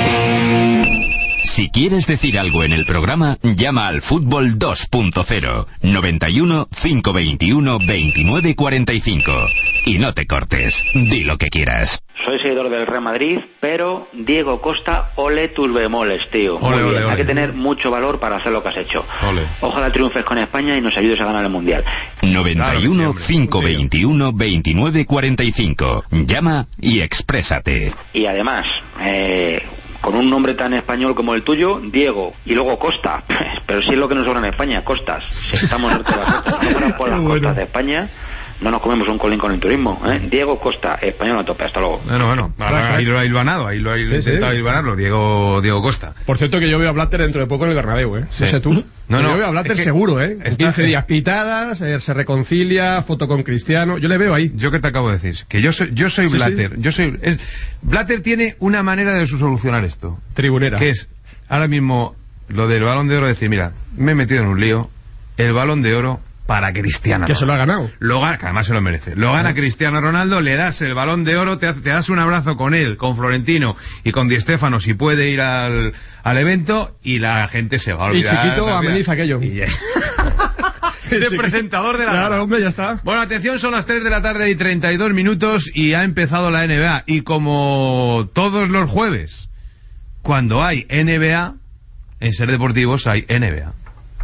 Si quieres decir algo en el programa, llama al Fútbol 2.0 91 521 2945 y no te cortes, di lo que quieras. Soy seguidor del Real Madrid, pero Diego Costa, ole tus bemoles, tío. Muy bien. Hay que tener mucho valor para hacer lo que has hecho. Ojalá triunfes con España y nos ayudes a ganar el Mundial. 91 521 2945. Llama y exprésate. Y además, con un nombre tan español como el tuyo, Diego, y luego Costa. Pero si es lo que nos sobra en España, costas. Si estamos norte de las costas, si no fueran por las costas de España, no nos comemos un colín con el turismo, ¿eh? Diego Costa, español a tope, hasta luego. Bueno, ahí lo ha hilvanado, ahí lo ha intentado hilvanarlo, Diego Costa. Por cierto que yo veo a Blatter dentro de poco en el Bernabéu, ¿eh? Sí. No sé tú. No, yo veo a Blatter seguro, ¿eh? 15 días pitadas, se reconcilia, foto con Cristiano, yo le veo ahí. Yo que te acabo de decir, que yo soy Blatter, Blatter tiene una manera de solucionar esto. Tribunera. Que es, ahora mismo, lo del Balón de Oro, decir, mira, me he metido en un lío, el Balón de Oro para Cristiano. Que se lo ha ganado. Que además se lo merece. Lo gana Cristiano Ronaldo, le das el Balón de Oro, te das un abrazo con él, con Florentino y con Di Stéfano si puede ir al evento y la gente se va a olvidar. Y Chiquito ameniza aquello. De presentador de la... Claro, hombre, ya está. Bueno, atención, son las 3 de la tarde y 32 minutos y ha empezado la NBA. Y como todos los jueves, cuando hay NBA, en Ser Deportivos hay NBA.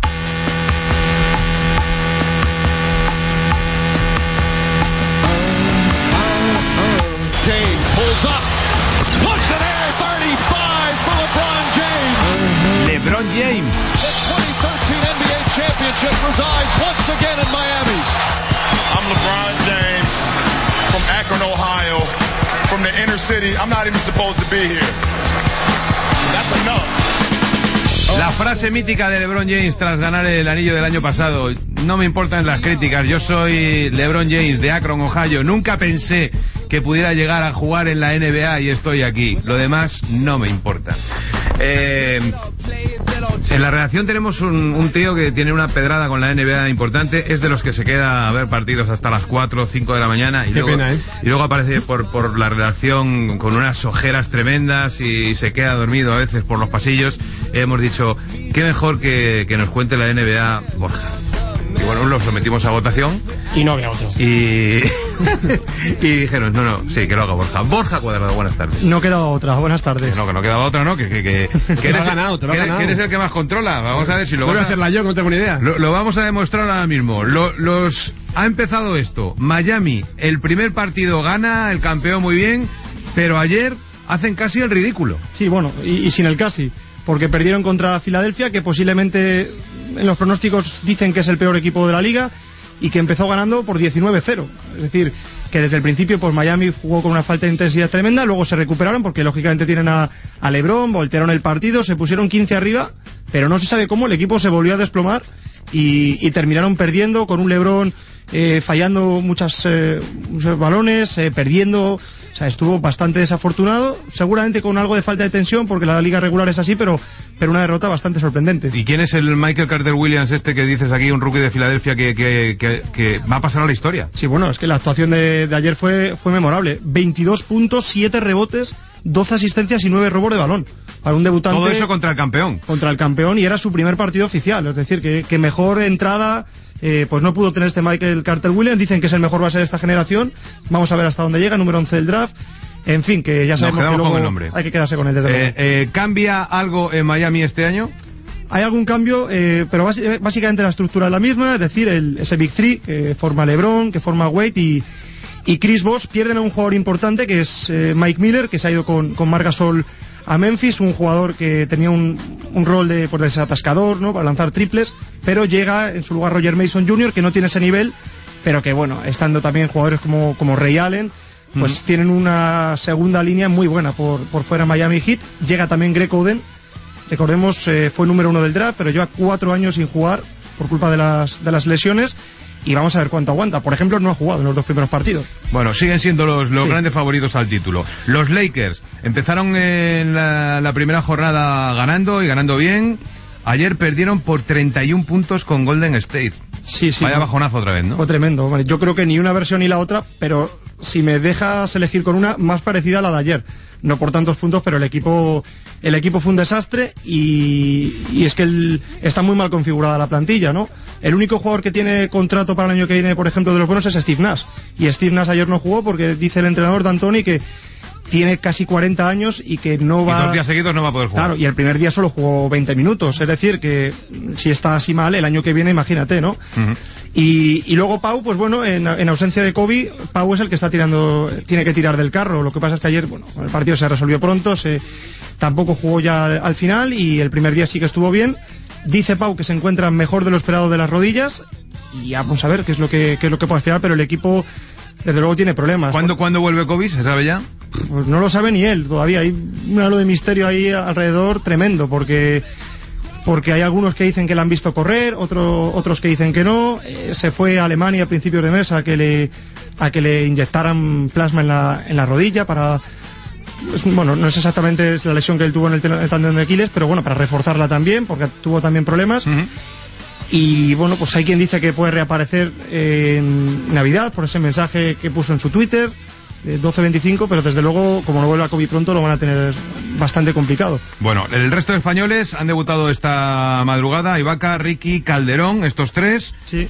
LeBron James. The 2013 NBA championship resides once again in Miami. I'm LeBron James from Akron, Ohio, from the inner city. I'm not even supposed to be here. That's enough. La frase mítica de LeBron James tras ganar el anillo del año pasado: no me importan las críticas, yo soy LeBron James de Akron, Ohio, nunca pensé que pudiera llegar a jugar en la NBA y estoy aquí, lo demás no me importa. En la redacción tenemos un tío que tiene una pedrada con la NBA importante, es de los que se queda a ver partidos hasta las 4 o 5 de la mañana y luego aparece por la redacción con unas ojeras tremendas y se queda dormido a veces por los pasillos. Hemos dicho, qué mejor que nos cuente la NBA Borja. Y bueno, lo sometimos a votación. Y no había otro. Y dijeron, sí, que lo haga Borja. Borja Cuadrado, buenas tardes. No quedaba otra, buenas tardes. Que no quedaba otra, ¿no? Que te lo has ganado, te lo has ganado. Que eres el que más controla. Vamos a ver si lo voy a hacerla yo, no tengo ni idea. Lo vamos a demostrar ahora mismo. Ha empezado esto. Miami, el primer partido gana, el campeón muy bien, pero ayer hacen casi el ridículo. Sí, bueno, y sin el casi. Porque perdieron contra Filadelfia, que posiblemente en los pronósticos dicen que es el peor equipo de la liga, y que empezó ganando por 19-0. Es decir, que desde el principio pues Miami jugó con una falta de intensidad tremenda, luego se recuperaron porque lógicamente tienen a LeBron, voltearon el partido, se pusieron 15 arriba, pero no se sabe cómo el equipo se volvió a desplomar y terminaron perdiendo con un LeBron fallando muchos balones, perdiendo. O sea, estuvo bastante desafortunado, seguramente con algo de falta de tensión, porque la liga regular es así, pero una derrota bastante sorprendente. ¿Y quién es el Michael Carter Williams que dices aquí, un rookie de Filadelfia que va a pasar a la historia? Sí, bueno, es que la actuación de ayer fue memorable. 22 puntos, 7 rebotes, 12 asistencias y 9 robos de balón. Para un debutante... Todo eso contra el campeón. Contra el campeón, y era su primer partido oficial. Es decir, que mejor entrada... pues no pudo tener Michael Carter Williams. Dicen que es el mejor base de esta generación. Vamos a ver hasta dónde llega, número 11 del draft. En fin, que ya sabemos que luego hay que quedarse con él desde luego. ¿Cambia algo en Miami este año? Hay algún cambio, pero básicamente la estructura es la misma. Es decir, ese Big Three que forma LeBron, que forma Wade y Chris Bosh. Pierden a un jugador importante que es Mike Miller, que se ha ido con Marc Gasol a Memphis, un jugador que tenía un rol de desatascador, ¿no?, para lanzar triples, pero llega en su lugar Roger Mason Jr., que no tiene ese nivel, pero que bueno, estando también jugadores como Ray Allen, pues tienen una segunda línea muy buena por fuera Miami Heat. Llega también Greg Oden, recordemos, fue número 1 del draft, pero lleva 4 años sin jugar por culpa de las lesiones. Y vamos a ver cuánto aguanta. Por ejemplo, no ha jugado en los 2 primeros partidos. Bueno, siguen siendo los grandes favoritos al título. Los Lakers empezaron en la primera jornada ganando y ganando bien. Ayer perdieron por 31 puntos con Golden State. Sí. Vaya bajonazo otra vez, ¿no? Fue tremendo. Vale, yo creo que ni una versión ni la otra, pero si me dejas elegir con una, más parecida a la de ayer. No por tantos puntos, pero el equipo fue un desastre y es que está muy mal configurada la plantilla, ¿no? El único jugador que tiene contrato para el año que viene, por ejemplo, de los buenos es Steve Nash. Y Steve Nash ayer no jugó porque dice el entrenador D'Antoni que tiene casi 40 años y que no va... Y 2 días seguidos no va a poder jugar. Claro, y el primer día solo jugó 20 minutos. Es decir, que si está así mal, el año que viene, imagínate, ¿no? Y luego Pau, pues bueno, en ausencia de Kobe, Pau es el que tiene que tirar del carro. Lo que pasa es que ayer, bueno, el partido se resolvió pronto, tampoco jugó ya al final y el primer día sí que estuvo bien. Dice Pau que se encuentra mejor de lo esperado de las rodillas y ya vamos a ver qué es lo que puede esperar, pero el equipo desde luego tiene problemas. ¿Cuándo vuelve Kobe? ¿Se sabe ya? Pues no lo sabe ni él todavía. Hay un halo de misterio ahí alrededor tremendo, porque hay algunos que dicen que le han visto correr, otros que dicen que no. Se fue a Alemania a principios de mes a que le inyectaran plasma en la rodilla para... Bueno, no es exactamente la lesión que él tuvo en el tendón de Aquiles, pero bueno, para reforzarla también, porque tuvo también problemas. Y bueno, pues hay quien dice que puede reaparecer en Navidad por ese mensaje que puso en su Twitter, 12-25, pero desde luego, como no vuelva a Kobe pronto, lo van a tener bastante complicado. Bueno, el resto de españoles han debutado esta madrugada: Ibaka, Ricky, Calderón, estos 3. Sí.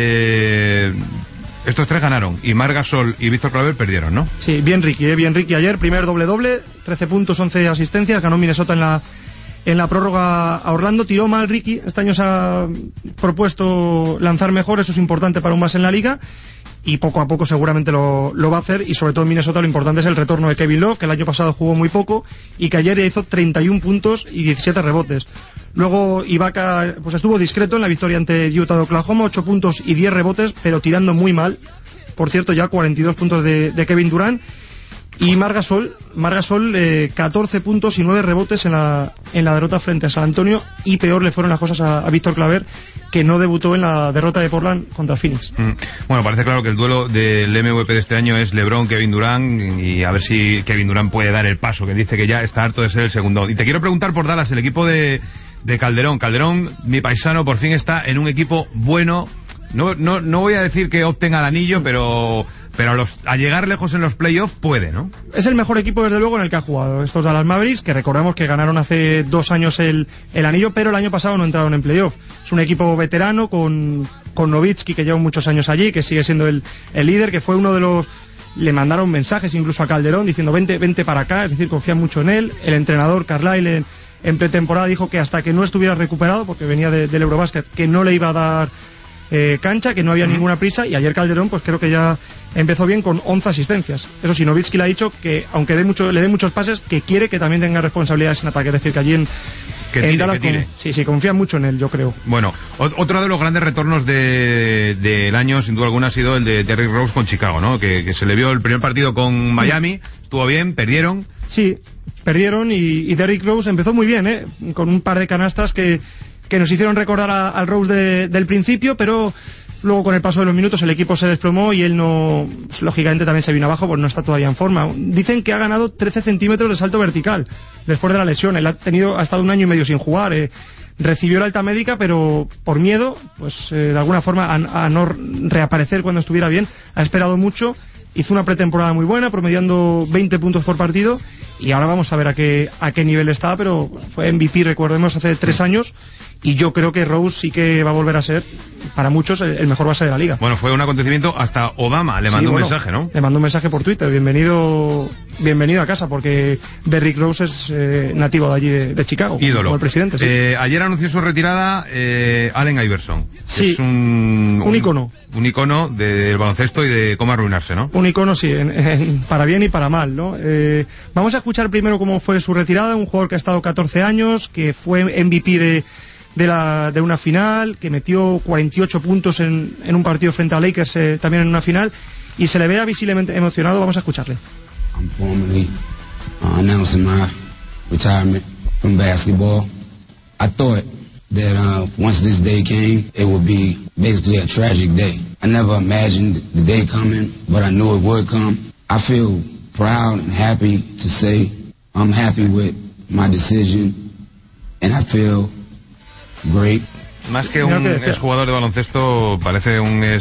Estos 3 ganaron, y Marc Gasol y Víctor Claver perdieron, ¿no? Sí, bien Ricky ayer, primer doble-doble, 13 puntos, 11 asistencias, ganó Minnesota en la prórroga a Orlando. Tiró mal Ricky, este año se ha propuesto lanzar mejor, eso es importante para un base en la liga, y poco a poco seguramente lo va a hacer, y sobre todo en Minnesota lo importante es el retorno de Kevin Love, que el año pasado jugó muy poco, y que ayer hizo 31 puntos y 17 rebotes. Luego Ibaka pues estuvo discreto en la victoria ante Utah de Oklahoma, 8 puntos y 10 rebotes, pero tirando muy mal. Por cierto, ya 42 puntos de Kevin Durant. Y Marc Gasol, 14 puntos y 9 rebotes en la derrota frente a San Antonio, y peor le fueron las cosas a Víctor Claver, que no debutó en la derrota de Portland contra Phoenix. Bueno, parece claro que el duelo del MVP de este año es LeBron, Kevin Durant, y a ver si Kevin Durant puede dar el paso, que dice que ya está harto de ser el segundo. Y te quiero preguntar por Dallas, el equipo de Calderón. Calderón, mi paisano, por fin está en un equipo bueno. No voy a decir que opten al anillo, pero a llegar lejos en los playoffs puede, ¿no? Es el mejor equipo desde luego en el que ha jugado estos Dallas Mavericks, que recordemos que ganaron hace 2 años el anillo, pero el año pasado no entraron en playoff. Es un equipo veterano con Nowitzki, que lleva muchos años allí, que sigue siendo el líder, que fue uno de los... Le mandaron mensajes incluso a Calderón diciendo vente para acá, es decir, confían mucho en él. El entrenador Carlisle en pretemporada dijo que hasta que no estuviera recuperado, porque venía del Eurobasket, que no le iba a dar cancha, que no había ninguna prisa, y ayer Calderón pues creo que ya empezó bien con 11 asistencias. Eso sí, Nowitzki le ha dicho que aunque le dé muchos pases, que quiere que también tenga responsabilidades en ataque, es decir, que allí en Dallas sí, confía mucho en él, yo creo. Bueno, otro de los grandes retornos del año, sin duda alguna, ha sido el de Derrick Rose con Chicago, ¿no? Que se le vio el primer partido con Miami, estuvo bien, perdieron. Sí, perdieron y Derrick Rose empezó muy bien, con un par de canastas que nos hicieron recordar al Rose del principio, pero Luego, con el paso de los minutos, el equipo se desplomó y él no, lógicamente, también se vino abajo, pues no está todavía en forma. Dicen que ha ganado 13 centímetros de salto vertical después de la lesión. Él ha estado 1 año y medio sin jugar. Recibió la alta médica, pero por miedo, pues de alguna forma, a no reaparecer cuando estuviera bien, ha esperado mucho. Hizo una pretemporada muy buena, promediando 20 puntos por partido, y ahora vamos a ver a qué nivel está, pero fue MVP, recordemos, hace 3 años, y yo creo que Rose sí que va a volver a ser, para muchos, el mejor base de la liga. Bueno, fue un acontecimiento, hasta Obama le mandó un mensaje, ¿no? Le mandó un mensaje por Twitter: bienvenido a casa, porque Derrick Rose es nativo de allí, de Chicago. Ídolo. Como el presidente, sí. Ayer anunció su retirada Allen Iverson. Sí, es un icono. Un icono del baloncesto y de cómo arruinarse, ¿no? Un icono, sí, para bien y para mal, ¿no? Vamos a escuchar primero cómo fue su retirada. Un jugador que ha estado 14 años, que fue MVP de una final, que metió 48 puntos en un partido frente a Lakers, también en una final, y se le vea visiblemente emocionado. Vamos a escucharle. I'm formally announcing my retirement from basketball. I thought that once this day came, it would be basically a tragic day. I never imagined the day coming, but I knew it would come. I feel proud and happy to say I'm happy with my decision, and I feel great. Más que un exjugador de baloncesto, parece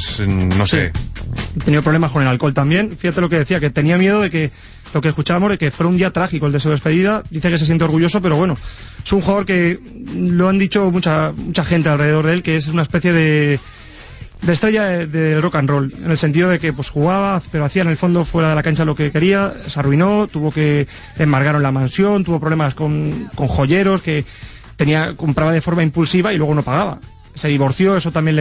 no sé. He tenido problemas con el alcohol también. Fíjate lo que decía, que tenía miedo de que, lo que escuchábamos, de que fuera un día trágico el de su despedida. Dice que se siente orgulloso, pero bueno, es un jugador que lo han dicho mucha gente alrededor de él, que es una especie de estrella de rock and roll, en el sentido de que pues jugaba, pero hacía en el fondo fuera de la cancha lo que quería. Se arruinó, le embargaron la mansión, tuvo problemas con joyeros, que compraba de forma impulsiva y luego no pagaba. Se divorció, eso también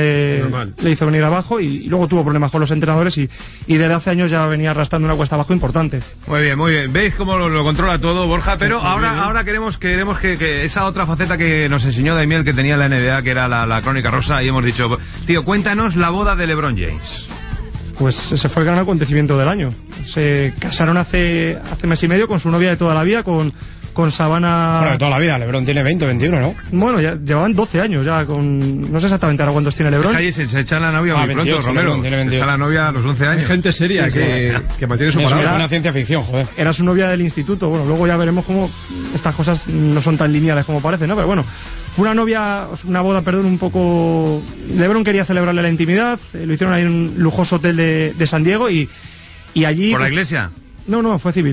le hizo venir abajo, y luego tuvo problemas con los entrenadores, y desde hace años ya venía arrastrando una cuesta abajo importante. Muy bien, muy bien. ¿Veis cómo lo controla todo, Borja? Pero ahora queremos que esa otra faceta que nos enseñó Daimiel, que tenía la NBA, que era la crónica rosa, y hemos dicho, tío, cuéntanos la boda de LeBron James. Pues ese fue el gran acontecimiento del año. Se casaron hace mes y medio con su novia de toda la vida, con Savannah. Bueno, de toda la vida. LeBron tiene 20 o 21, ¿no? Bueno, ya llevaban 12 años ya no sé exactamente ahora cuántos tiene LeBron. Se echa la novia muy 28, pronto, Romero. Se echa la novia a los 11 años. Hay gente seria que mantiene su palabra. Es una ciencia ficción, joder. Era su novia del instituto. Bueno, luego ya veremos cómo estas cosas no son tan lineales como parece, ¿no? Pero bueno, fue una boda, un poco. LeBron quería celebrarle la intimidad. Lo hicieron ahí en un lujoso hotel de San Diego, y allí. ¿Por la iglesia? No, fue civil.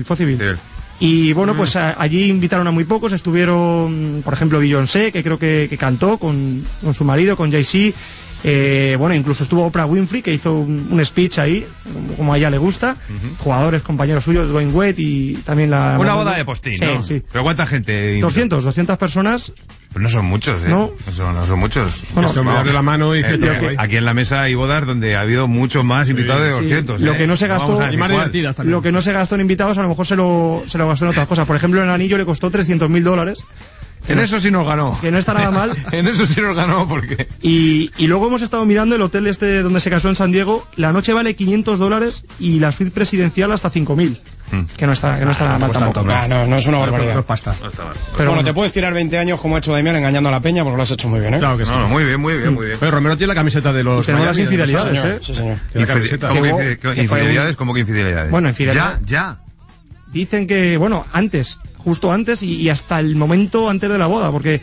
Y bueno, pues allí invitaron a muy pocos. Estuvieron, por ejemplo, Beyoncé, que creo que cantó con su marido, con Jay-Z. Bueno, incluso estuvo Oprah Winfrey, que hizo un speech ahí, como a ella le gusta. Jugadores, compañeros suyos, Dwayne Wade, y también una boda de postín, ¿no? Sí. ¿Pero cuánta gente? 200 personas. Pero no son muchos, ¿eh? No son muchos. Bueno, de la mano y aquí en la mesa hay bodas donde ha habido muchos más invitados de 200. Lo que no se gastó, lo que no se gastó en invitados, a lo mejor se lo gastó en otras cosas. Por ejemplo, el anillo le costó $300,000. En eso sí nos ganó. Que no está nada mal. En eso sí nos ganó, porque... Y luego hemos estado mirando el hotel donde se casó en San Diego. La noche vale $500 y la suite presidencial hasta $5,000. Que no está nada mal tampoco. No es una barbaridad. No está mal. Pero bueno, te puedes tirar 20 años como ha hecho Damián engañando a la peña, porque lo has hecho muy bien, ¿eh? Claro que sí. Muy bien. Pero Romero tiene la camiseta de los... Tenemos las infidelidades, ¿eh? Sí, señor. ¿Infidelidades? ¿Cómo que infidelidades? Bueno, infidelidades. Ya. Dicen que, justo antes y hasta el momento antes de la boda, porque...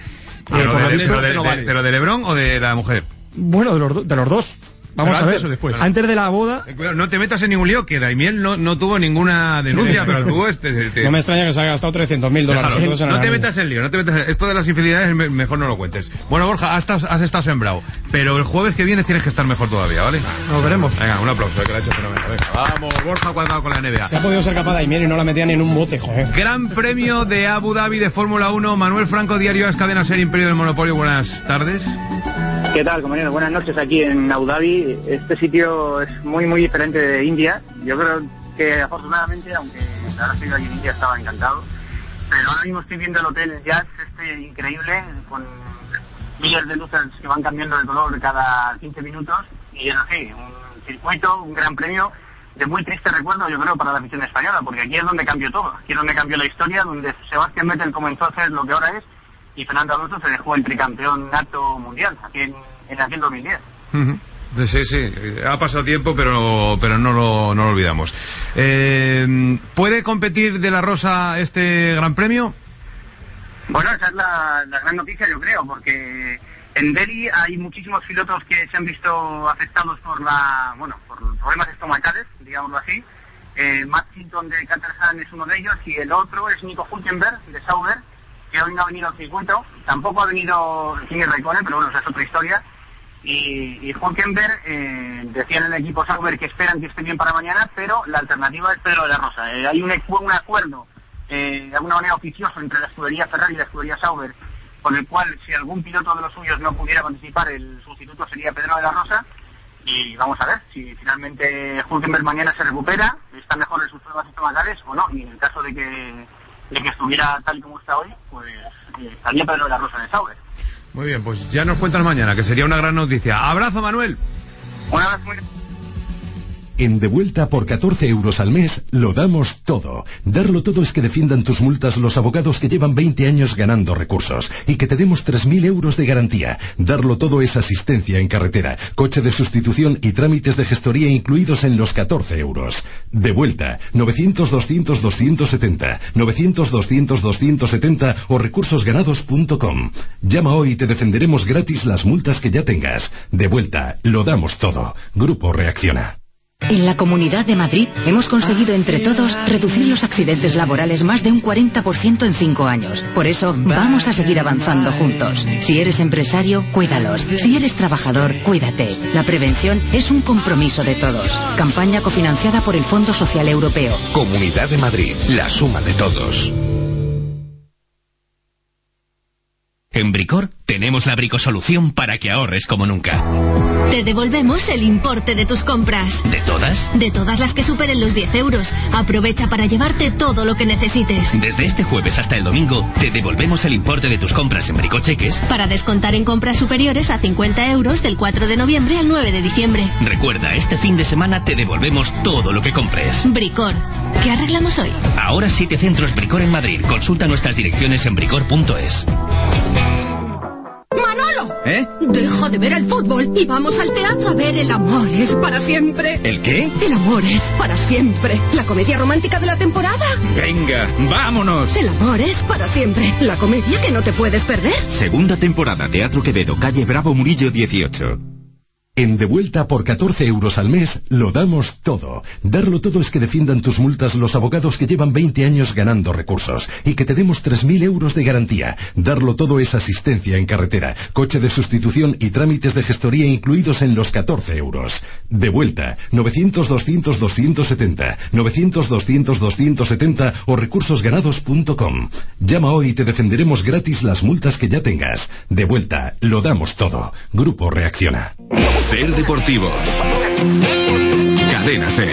¿Pero de LeBron o de la mujer? Bueno, de los dos. Vamos a ver, antes de la boda... No te metas en ningún lío, que Daimiel no tuvo ninguna denuncia, pero tuvo No me extraña que se haya gastado $300,000. No te metas en lío, esto de las infidelidades mejor no lo cuentes. Bueno, Borja, has estado sembrado, pero el jueves que viene tienes que estar mejor todavía, ¿vale? Nos veremos. Venga, un aplauso, que lo ha hecho fenomenal. Venga, vamos, Borja Cuadrado con la NBA. Se ha podido ser capaz Daimiel y no la metía ni en un bote, joder. Gran Premio de Abu Dhabi de Fórmula 1. Manuel Franco, Diario AS, Cadena SER, Imperio del Monopolio. Buenas tardes. ¿Qué tal, compañero? Buenas noches aquí en Abu Dhabi. Este sitio es muy diferente de India. Yo creo que afortunadamente, aunque ahora estoy aquí en India, estaba encantado, pero ahora mismo estoy viendo el hotel Jazz increíble, con miles de luces que van cambiando de color cada 15 minutos, y es así, un circuito, un gran premio de muy triste recuerdo, yo creo, para la afición española, porque aquí es donde cambió todo, aquí es donde cambió la historia, donde Sebastián Vettel comenzó a hacer lo que ahora es, y Fernando Alonso se dejó el tricampeonato mundial aquí en aquel 2010. Sí, ha pasado tiempo, pero no lo olvidamos. ¿Puede competir De la Rosa este Gran Premio? Bueno, esa es la gran noticia, yo creo, porque en Delhi hay muchísimos pilotos que se han visto afectados por problemas estomacales, digámoslo así. Matt Hinton de Caterham es uno de ellos, y el otro es Nico Hülkenberg de Sauber, que hoy no ha venido al circuito. Tampoco ha venido Kimi Räikkönen, pero bueno, esa es otra historia. Y Hülkenberg, decían en el equipo Sauber que esperan que esté bien para mañana, pero la alternativa es Pedro de la Rosa. Hay un acuerdo, de alguna manera oficioso, entre la escudería Ferrari y la escudería Sauber, con el cual, si algún piloto de los suyos no pudiera participar, el sustituto sería Pedro de la Rosa. Y vamos a ver si finalmente Hülkenberg mañana se recupera, está mejor en sus pruebas estomacales o no. Y en el caso de que estuviera tal y como está hoy, pues estaría Pedro de la Rosa en el Sauber. Muy bien, pues ya nos cuentas mañana, que sería una gran noticia. ¡Abrazo, Manuel! Un abrazo muy... En De Vuelta por 14 euros al mes lo damos todo. Darlo todo es que defiendan tus multas los abogados que llevan 20 años ganando recursos y que te demos 3.000 euros de garantía. Darlo todo es asistencia en carretera, coche de sustitución y trámites de gestoría incluidos en los 14 euros. De Vuelta, 900-200-270, 900-200-270 o recursosganados.com. Llama hoy y te defenderemos gratis las multas que ya tengas. De Vuelta, lo damos todo. Grupo Reacciona. En la Comunidad de Madrid hemos conseguido entre todos reducir los accidentes laborales más de un 40% en 5 años. Por eso vamos a seguir avanzando juntos. Si eres empresario, cuídalos. Si eres trabajador, cuídate. La prevención es un compromiso de todos. Campaña cofinanciada por el Fondo Social Europeo. Comunidad de Madrid, la suma de todos. En Bricor tenemos la bricosolución para que ahorres como nunca. Te devolvemos el importe de tus compras. ¿De todas? De todas las que superen los 10 euros. Aprovecha para llevarte todo lo que necesites. Desde este jueves hasta el domingo, te devolvemos el importe de tus compras en Bricocheques para descontar en compras superiores a 50 euros del 4 de noviembre al 9 de diciembre. Recuerda, este fin de semana te devolvemos todo lo que compres. Bricor. ¿Qué arreglamos hoy? Ahora 7 centros Bricor en Madrid. Consulta nuestras direcciones en bricor.es. ¡Manolo! Deja de ver el fútbol y vamos al teatro a ver El amor es para siempre. ¿El qué? El amor es para siempre. La comedia romántica de la temporada. Venga, vámonos. El amor es para siempre. La comedia que no te puedes perder. Segunda temporada, Teatro Quevedo, calle Bravo Murillo 18. En De Vuelta por 14 euros al mes lo damos todo. Darlo todo es que defiendan tus multas los abogados que llevan 20 años ganando recursos y que te demos 3.000 euros de garantía. Darlo todo es asistencia en carretera, coche de sustitución y trámites de gestoría incluidos en los 14 euros. De Vuelta, 900-200-270, 900-200-270 o recursosganados.com. Llama hoy y te defenderemos gratis las multas que ya tengas. De Vuelta, lo damos todo. Grupo Reacciona. Ser Deportivos. Cadena Ser.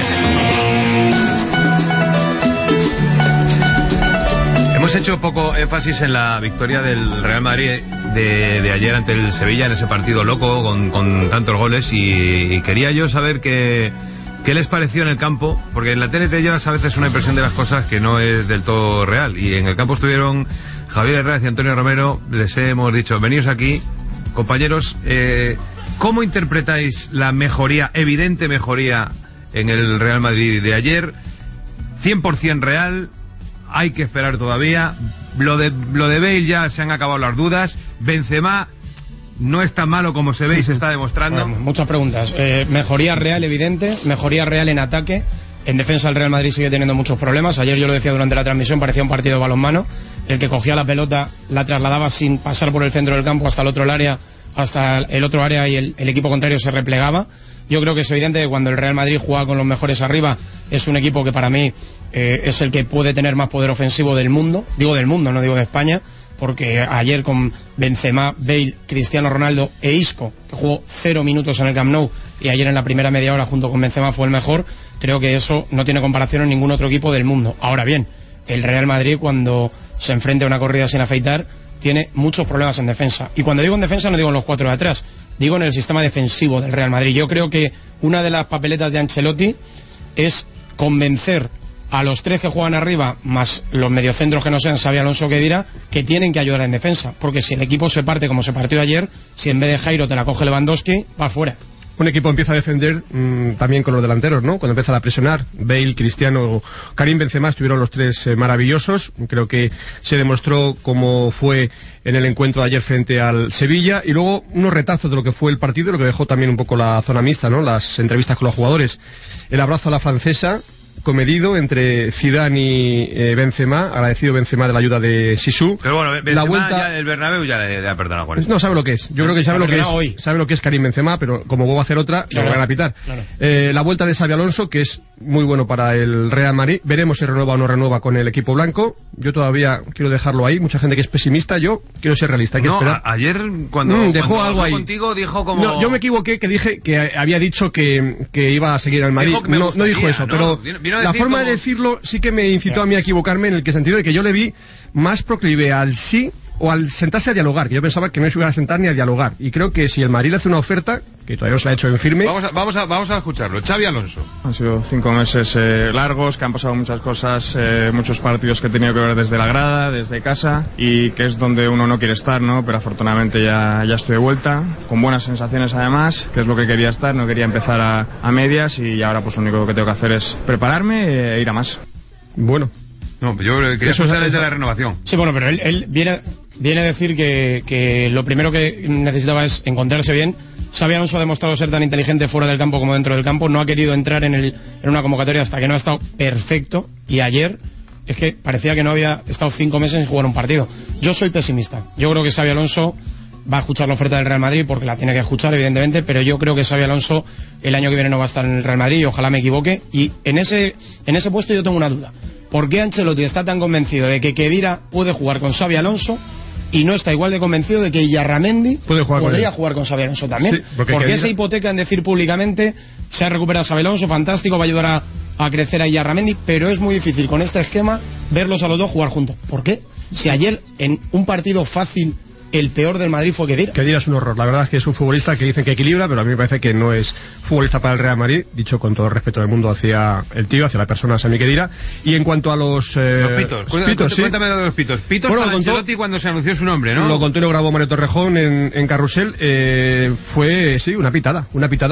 Hemos hecho poco énfasis en la victoria del Real Madrid de ayer ante el Sevilla en ese partido loco con tantos goles y quería yo saber qué les pareció en el campo, porque en la tele te llevas a veces una impresión de las cosas que no es del todo real, y en el campo estuvieron Javier Herrera y Antonio Romero. Les hemos dicho, veníos aquí, compañeros, ¿cómo interpretáis la evidente mejoría en el Real Madrid de ayer? 100% real, hay que esperar todavía. Lo de Bale ya se han acabado las dudas. Benzema no es tan malo como se ve y se está demostrando. Bueno, muchas preguntas. Mejoría real evidente, mejoría real en ataque. En defensa el Real Madrid sigue teniendo muchos problemas. Ayer yo lo decía durante la transmisión, parecía un partido de balonmano. El que cogía la pelota la trasladaba sin pasar por el centro del campo hasta el otro área, y el equipo contrario se replegaba. Yo creo que es evidente que cuando el Real Madrid juega con los mejores arriba, es un equipo que para mí es el que puede tener más poder ofensivo del mundo. Digo del mundo, no digo de España, porque ayer con Benzema, Bale, Cristiano Ronaldo e Isco, que jugó 0 minutos en el Camp Nou y ayer en la primera media hora junto con Benzema fue el mejor, creo que eso no tiene comparación en ningún otro equipo del mundo. Ahora bien, el Real Madrid cuando se enfrenta a una corrida sin afeitar tiene muchos problemas en defensa. Y cuando digo en defensa no digo en los 4 de atrás, digo en el sistema defensivo del Real Madrid. Yo creo que una de las papeletas de Ancelotti es convencer a los 3 que juegan arriba, más los mediocentros que no sean Xabi Alonso, Khedira, que tienen que ayudar en defensa. Porque si el equipo se parte como se partió ayer, si en vez de Jairo te la coge Lewandowski, va fuera. Un equipo empieza a defender también con los delanteros, ¿no? Cuando empieza a presionar, Bale, Cristiano, Karim Benzema estuvieron los tres maravillosos. Creo que se demostró cómo fue en el encuentro de ayer frente al Sevilla, y luego unos retazos de lo que fue el partido, lo que dejó también un poco la zona mixta, ¿no? Las entrevistas con los jugadores, el abrazo a la francesa comedido entre Zidane y Benzema, agradecido Benzema de la ayuda de Sisu. Pero bueno, Benzema, la vuelta, el Bernabéu ya le ha perdonado con eso. No sabe lo que es. Yo creo que sabe lo que es Karim Benzema, pero como vuelvo a hacer otra, lo van a pitar. Claro. La vuelta de Xabi Alonso, que es muy bueno para el Real Madrid. Veremos si renueva o no renueva con el equipo blanco. Yo todavía quiero dejarlo ahí. Mucha gente que es pesimista, yo quiero ser realista. Hay que esperar. Ayer cuando dejó algo ahí contigo dijo como... No, yo me equivoqué, que dije que había dicho que iba a seguir al Madrid. No dijo eso, pero la forma de decirlo sí que me incitó a mí a equivocarme, en el sentido de que yo le vi más proclive al sí o al sentarse a dialogar, que yo pensaba que no se iba a sentar ni a dialogar, y creo que si el Madrid le hace una oferta, que todavía no se la ha hecho en firme... Vamos a escucharlo. Xabi Alonso. Han sido 5 meses largos, que han pasado muchas cosas, muchos partidos que he tenido que ver desde la grada, desde casa, y que es donde uno no quiere estar, ¿no? Pero afortunadamente ya estoy de vuelta, con buenas sensaciones además, que es lo que quería estar, no quería empezar a medias, y ahora pues lo único que tengo que hacer es prepararme e ir a más. Bueno. No, yo quería escuchar el de la renovación. Sí, bueno, pero él viene a decir que lo primero que necesitaba es encontrarse bien. Xabi Alonso ha demostrado ser tan inteligente fuera del campo como dentro del campo. No ha querido entrar en una convocatoria hasta que no ha estado perfecto. Y ayer es que parecía que no había estado 5 meses sin jugar un partido. Yo soy pesimista. Yo creo que Xabi Alonso va a escuchar la oferta del Real Madrid, porque la tiene que escuchar, evidentemente, pero yo creo que Xabi Alonso el año que viene no va a estar en el Real Madrid, y ojalá me equivoque. Y en ese puesto yo tengo una duda. ¿Por qué Ancelotti está tan convencido de que Khedira puede jugar con Xabi Alonso y no está igual de convencido de que Yarramendi podría jugar con Xabi Alonso también? Sí, porque Khedira... se hipoteca en decir públicamente: se ha recuperado Xabi Alonso, fantástico, va a ayudar a crecer a Yarramendi, pero es muy difícil con este esquema verlos a los dos jugar juntos? ¿Por qué? Si ayer en un partido fácil el peor del Madrid fue Khedira. Khedira es un horror. La verdad es que es un futbolista que dicen que equilibra, pero a mí me parece que no es futbolista para el Real Madrid, dicho con todo el respeto del mundo hacia el tío, hacia la persona Sami Khedira. Y en cuanto a los pitos, sí. Cuéntame de los pitos. Pitos bueno, para Ancelotti cuando se anunció su nombre, ¿no? Lo contó y lo grabó Mario Torrejón en Carrusel. Fue, sí, una pitada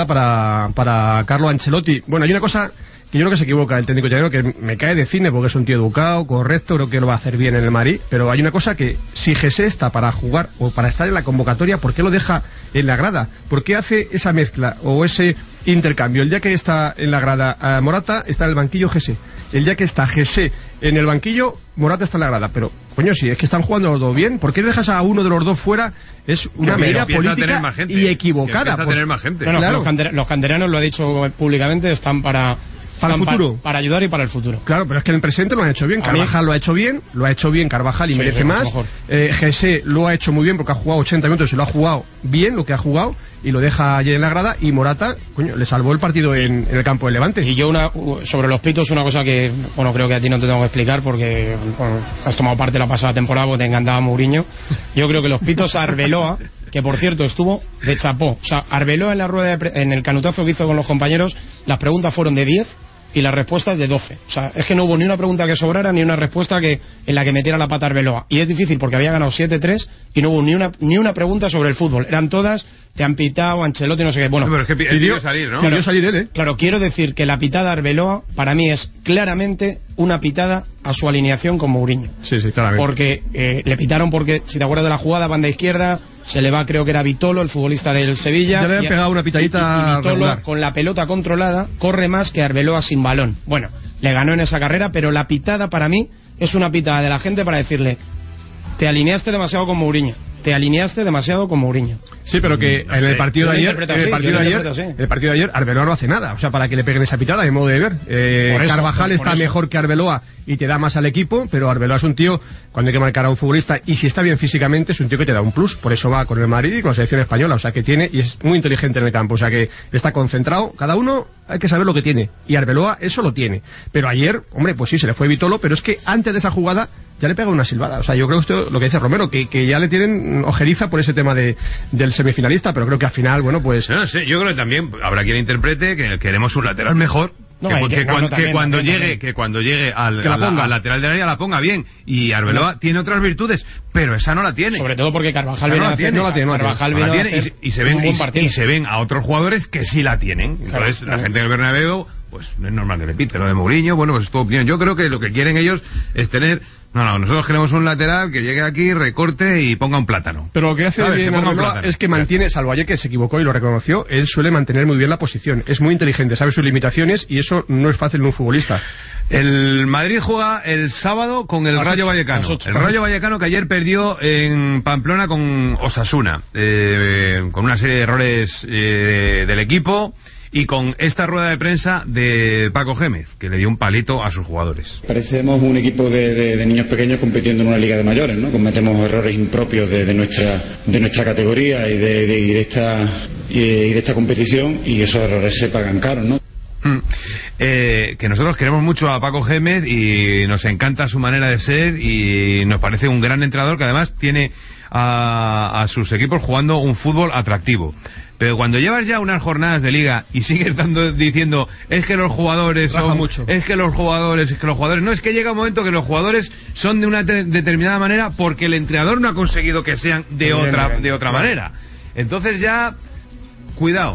para Carlo Ancelotti. Bueno, hay una cosa que yo creo que se equivoca el técnico italiano, que me cae de cine porque es un tío educado, correcto, creo que lo va a hacer bien en el Madrid, pero hay una cosa que, si Jesse está para jugar o para estar en la convocatoria, ¿por qué lo deja en la grada? ¿Por qué hace esa mezcla o ese intercambio? El día que está en la grada Morata, está en el banquillo Jesse. El día que está Jesse en el banquillo, Morata está en la grada. Pero, coño, si es que están jugando los dos bien, ¿por qué dejas a uno de los dos fuera? Es una medida política y equivocada. Tener más gente. No, claro. Los canteranos, lo ha dicho públicamente, están para el futuro, para ayudar y para el futuro. Claro, pero es que en el presente lo han hecho bien. Carvajal lo ha hecho bien Carvajal, y merece más. Jesse lo ha hecho muy bien porque ha jugado 80 minutos y lo ha jugado bien, lo que ha jugado, y lo deja ayer en la grada. Y Morata, coño, le salvó el partido en el campo del Levante. Y yo sobre los pitos, una cosa que, bueno, creo que a ti no te tengo que explicar porque has tomado parte de la pasada temporada porque te encantaba Mourinho. Yo creo que los pitos a Arbeloa, que por cierto estuvo de chapó. O sea, Arbeloa en la rueda en el canutazo que hizo con los compañeros, las preguntas fueron de 10 y las respuestas de 12. O sea, es que no hubo ni una pregunta que sobrara ni una respuesta en la que metiera la pata Arbeloa. Y es difícil porque había ganado 7-3 y no hubo ni una pregunta sobre el fútbol. Eran todas: te han pitado, Ancelotti, no sé qué. Bueno, pero es que pidió salir, ¿no? Pidió salir él, Claro, quiero decir que la pitada Arbeloa para mí es claramente una pitada a su alineación con Mourinho. Sí, claramente. Porque le pitaron porque, si te acuerdas de la jugada, banda izquierda, se le va, creo que era Vitolo, el futbolista del Sevilla. Ya le habían pegado una pitadita y Vitolo, regular, con la pelota controlada, corre más que Arbeloa sin balón. Bueno, le ganó en esa carrera, pero la pitada para mí es una pitada de la gente para decirle: te alineaste demasiado con Mourinho. Sí, pero que en el partido de ayer Arbeloa no hace nada, o sea, para que le peguen esa pitada, de modo de ver. Carvajal está mejor que Arbeloa y te da más al equipo, pero Arbeloa es un tío, cuando hay que marcar a un futbolista, y si está bien físicamente, es un tío que te da un plus. Por eso va con el Madrid y con la selección española, o sea, que tiene, y es muy inteligente en el campo, o sea, que está concentrado. Cada uno hay que saber lo que tiene, y Arbeloa eso lo tiene. Pero ayer, hombre, pues sí, se le fue Vitolo, pero es que antes de esa jugada ya le pega una silbada. O sea, yo creo que esto, lo que dice Romero, que ya le tienen ojeriza por ese tema del semifinalista, pero creo que al final, bueno, pues... No sé, yo creo que también habrá quien interprete que queremos un lateral mejor Que cuando llegue al lateral del área la ponga bien. Y Arbeloa tiene otras virtudes, pero esa no la tiene. Sobre todo porque Carvajal y se ven a otros jugadores que sí la tienen. Entonces la gente del Bernabéu, pues no es normal que le pite. Lo de Mourinho, bueno, pues es tu opinión. Yo creo que lo que quieren ellos es tener... nosotros queremos un lateral que llegue aquí, recorte y ponga un plátano. Pero lo que hace bien Arbeloa es que mantiene, salvo ayer que se equivocó y lo reconoció, él suele mantener muy bien la posición. Es muy inteligente, sabe sus limitaciones y eso no es fácil en un futbolista. El Madrid juega el sábado con el Rayo Vallecano. El Rayo Vallecano que ayer perdió en Pamplona con Osasuna, con una serie de errores del equipo. Y con esta rueda de prensa de Paco Gémez, que le dio un palito a sus jugadores. Parecemos un equipo de niños pequeños compitiendo en una liga de mayores, ¿no? Cometemos errores impropios de nuestra categoría y de esta competición, y esos errores se pagan caros, ¿no? Que nosotros queremos mucho a Paco Gémez y nos encanta su manera de ser y nos parece un gran entrenador que además tiene a sus equipos jugando un fútbol atractivo. Pero cuando llevas ya unas jornadas de liga y sigues diciendo es que los jugadores es que los jugadores no, es que llega un momento que los jugadores son de una determinada manera porque el entrenador no ha conseguido que sean de otra manera. Entonces ya cuidado,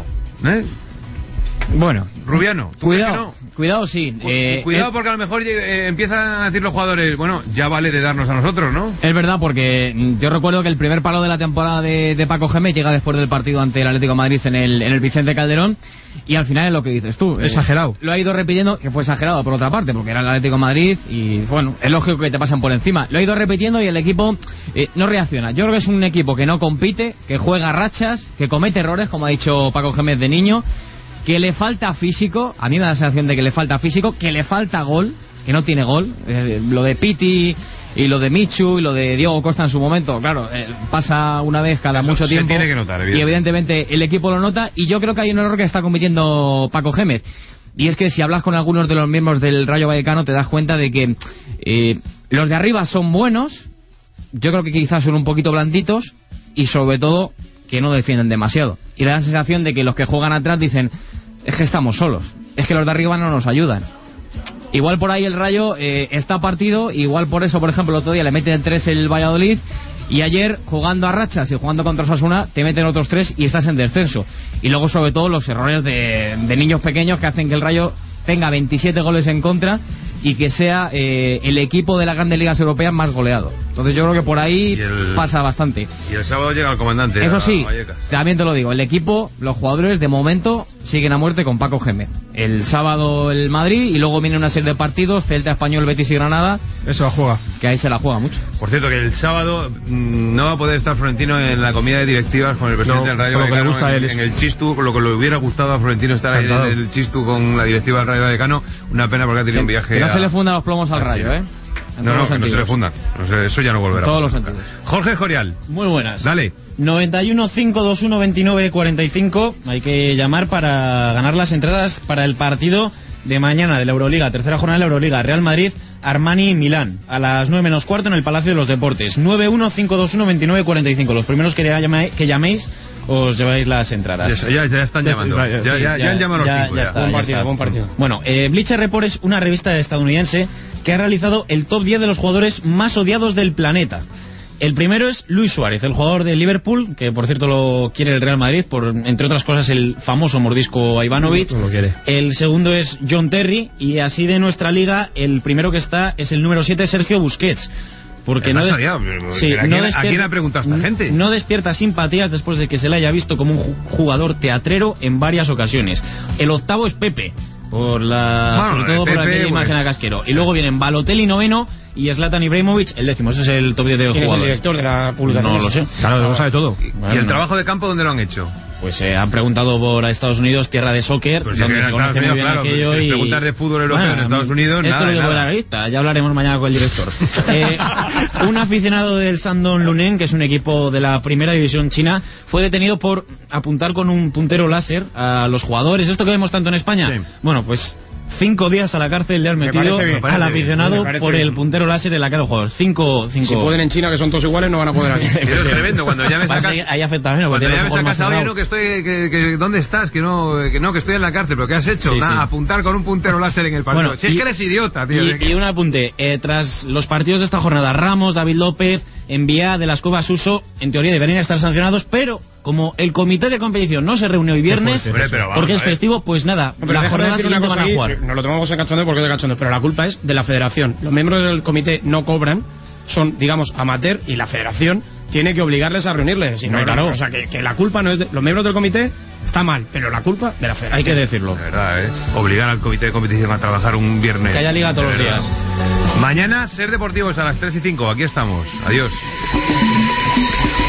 Bueno, Rubiano, cuidado sí. Cuidado porque a lo mejor empiezan a decir los jugadores, bueno, ya vale de darnos a nosotros, ¿no? Es verdad, porque yo recuerdo que el primer palo de la temporada de Paco Gémez llega después del partido ante el Atlético de Madrid en el Vicente Calderón, y al final es lo que dices tú. Exagerado. Lo ha ido repitiendo, que fue exagerado por otra parte, porque era el Atlético de Madrid y bueno, es lógico que te pasan por encima. Lo ha ido repitiendo y el equipo no reacciona. Yo creo que es un equipo que no compite, que juega rachas, que comete errores, como ha dicho Paco Gémez de niño, que le falta físico. A mí me da la sensación de que le falta físico, que le falta gol, que no tiene gol. Lo de Piti y lo de Michu y lo de Diego Costa en su momento, claro, pasa una vez cada mucho tiempo. Se tiene que notar, y evidentemente el equipo lo nota, y yo creo que hay un error que está cometiendo Paco Gémez. Y es que si hablas con algunos de los miembros del Rayo Vallecano te das cuenta de que los de arriba son buenos, yo creo que quizás son un poquito blanditos y sobre todo que no defienden demasiado. Y da la sensación de que los que juegan atrás dicen, es que estamos solos, es que los de arriba no nos ayudan. Igual por ahí el Rayo está partido, igual por eso, por ejemplo, el otro día le meten 3 el Valladolid, y ayer jugando a rachas y jugando contra Osasuna te meten otros 3 y estás en descenso. Y luego sobre todo los errores de niños pequeños que hacen que el Rayo tenga 27 goles en contra y que sea el equipo de las grandes ligas europeas más goleado. Entonces yo creo que por ahí pasa bastante. Y el sábado llega el comandante. Eso sí, también te lo digo, el equipo, los jugadores de momento siguen a muerte con Paco Gémez. El sábado el Madrid y luego viene una serie de partidos, Celta, Español, Betis y Granada. Eso la juega. Que ahí se la juega mucho. Por cierto, que el sábado no va a poder estar Florentino en la comida de directivas con el presidente del Rayo Vallecano en el Chistu, con lo que le hubiera gustado a Florentino estar ahí en el Chistu con la directiva del Rayo Vallecano. Una pena porque ha tenido un viaje. Que no se le fundan los plomos al Rayo, ¿eh? No, que no se le fundan. Eso ya no volverá. En todos los sentidos. Jorge Jorial. Muy buenas. Dale. 91 521 29 45. Hay que llamar para ganar las entradas para el partido de mañana de la Euroliga, tercera jornada de la Euroliga, Real Madrid, Armani, Milán, a las 9 menos cuarto en el Palacio de los Deportes. 91 521 29 45. Los primeros que llaméis os lleváis las entradas. Ya están llamando. Ya han llamado los 5. Buen partido. Bueno, Bleacher Report es una revista estadounidense que ha realizado el top 10 de los jugadores más odiados del planeta. El primero es Luis Suárez, el jugador de Liverpool, que por cierto lo quiere el Real Madrid por, entre otras cosas, el famoso mordisco a Ivanovic. No lo quiere. El segundo es John Terry, y así de nuestra liga el primero que está es el número 7, Sergio Busquets. Porque ¿A quién ha preguntado esta gente? No despierta simpatías después de que se le haya visto como un jugador teatrero en varias ocasiones. El octavo es Pepe, sobre todo por aquella imagen a Casquero. Y luego vienen Balotelli noveno y Zlatan Ibrahimovic el décimo. Ese es el top 10 de jugadores. ¿Quién es el director de la publicación? No lo sé. Claro, lo sabe todo. Bueno, ¿y el trabajo de campo dónde lo han hecho? Pues han preguntado por Estados Unidos, tierra de soccer, pues donde se conoce muy bien aquello. Y preguntas de fútbol europeo en Estados Unidos, esto lo la lista. Ya hablaremos mañana con el director. Un aficionado del Shandong Luneng, que es un equipo de la primera división china, fue detenido por apuntar con un puntero láser a los jugadores. Esto que vemos tanto en España. Sí. Bueno, pues 5 días a la cárcel le han metido al aficionado por el puntero láser en la cara del jugador. 5. Si pueden en China, que son todos iguales, no van a poder aquí. Es tremendo, cuando llames a casa. Ahí afecta menos. Cuando llames a casa, oye, no, que estoy, ¿dónde estás? Que no, que estoy en la cárcel, pero ¿qué has hecho? Apuntar con un puntero láser en el partido. Bueno, si es que eres idiota, tío. Y un apunte, tras los partidos de esta jornada, Ramos, David López, Envía, De las Cuevas, Suso, en teoría deberían estar sancionados, pero como el comité de competición no se reunió hoy viernes, porque es festivo, pues nada, la jornada siguiente van a jugar. Nos lo tomamos en cachondeo porque es de cachondeo, pero la culpa es de la federación. Los miembros del comité no cobran, son, digamos, amateur, y la federación tiene que obligarles a reunirles. Si no, claro. O sea, que la culpa no es de los miembros del comité, está mal, pero la culpa de la federación. Hay que decirlo. De verdad, obligar al comité de competición a trabajar un viernes. Que haya liga todos los días. Mañana, Ser Deportivos a las 3:05. Aquí estamos. Adiós.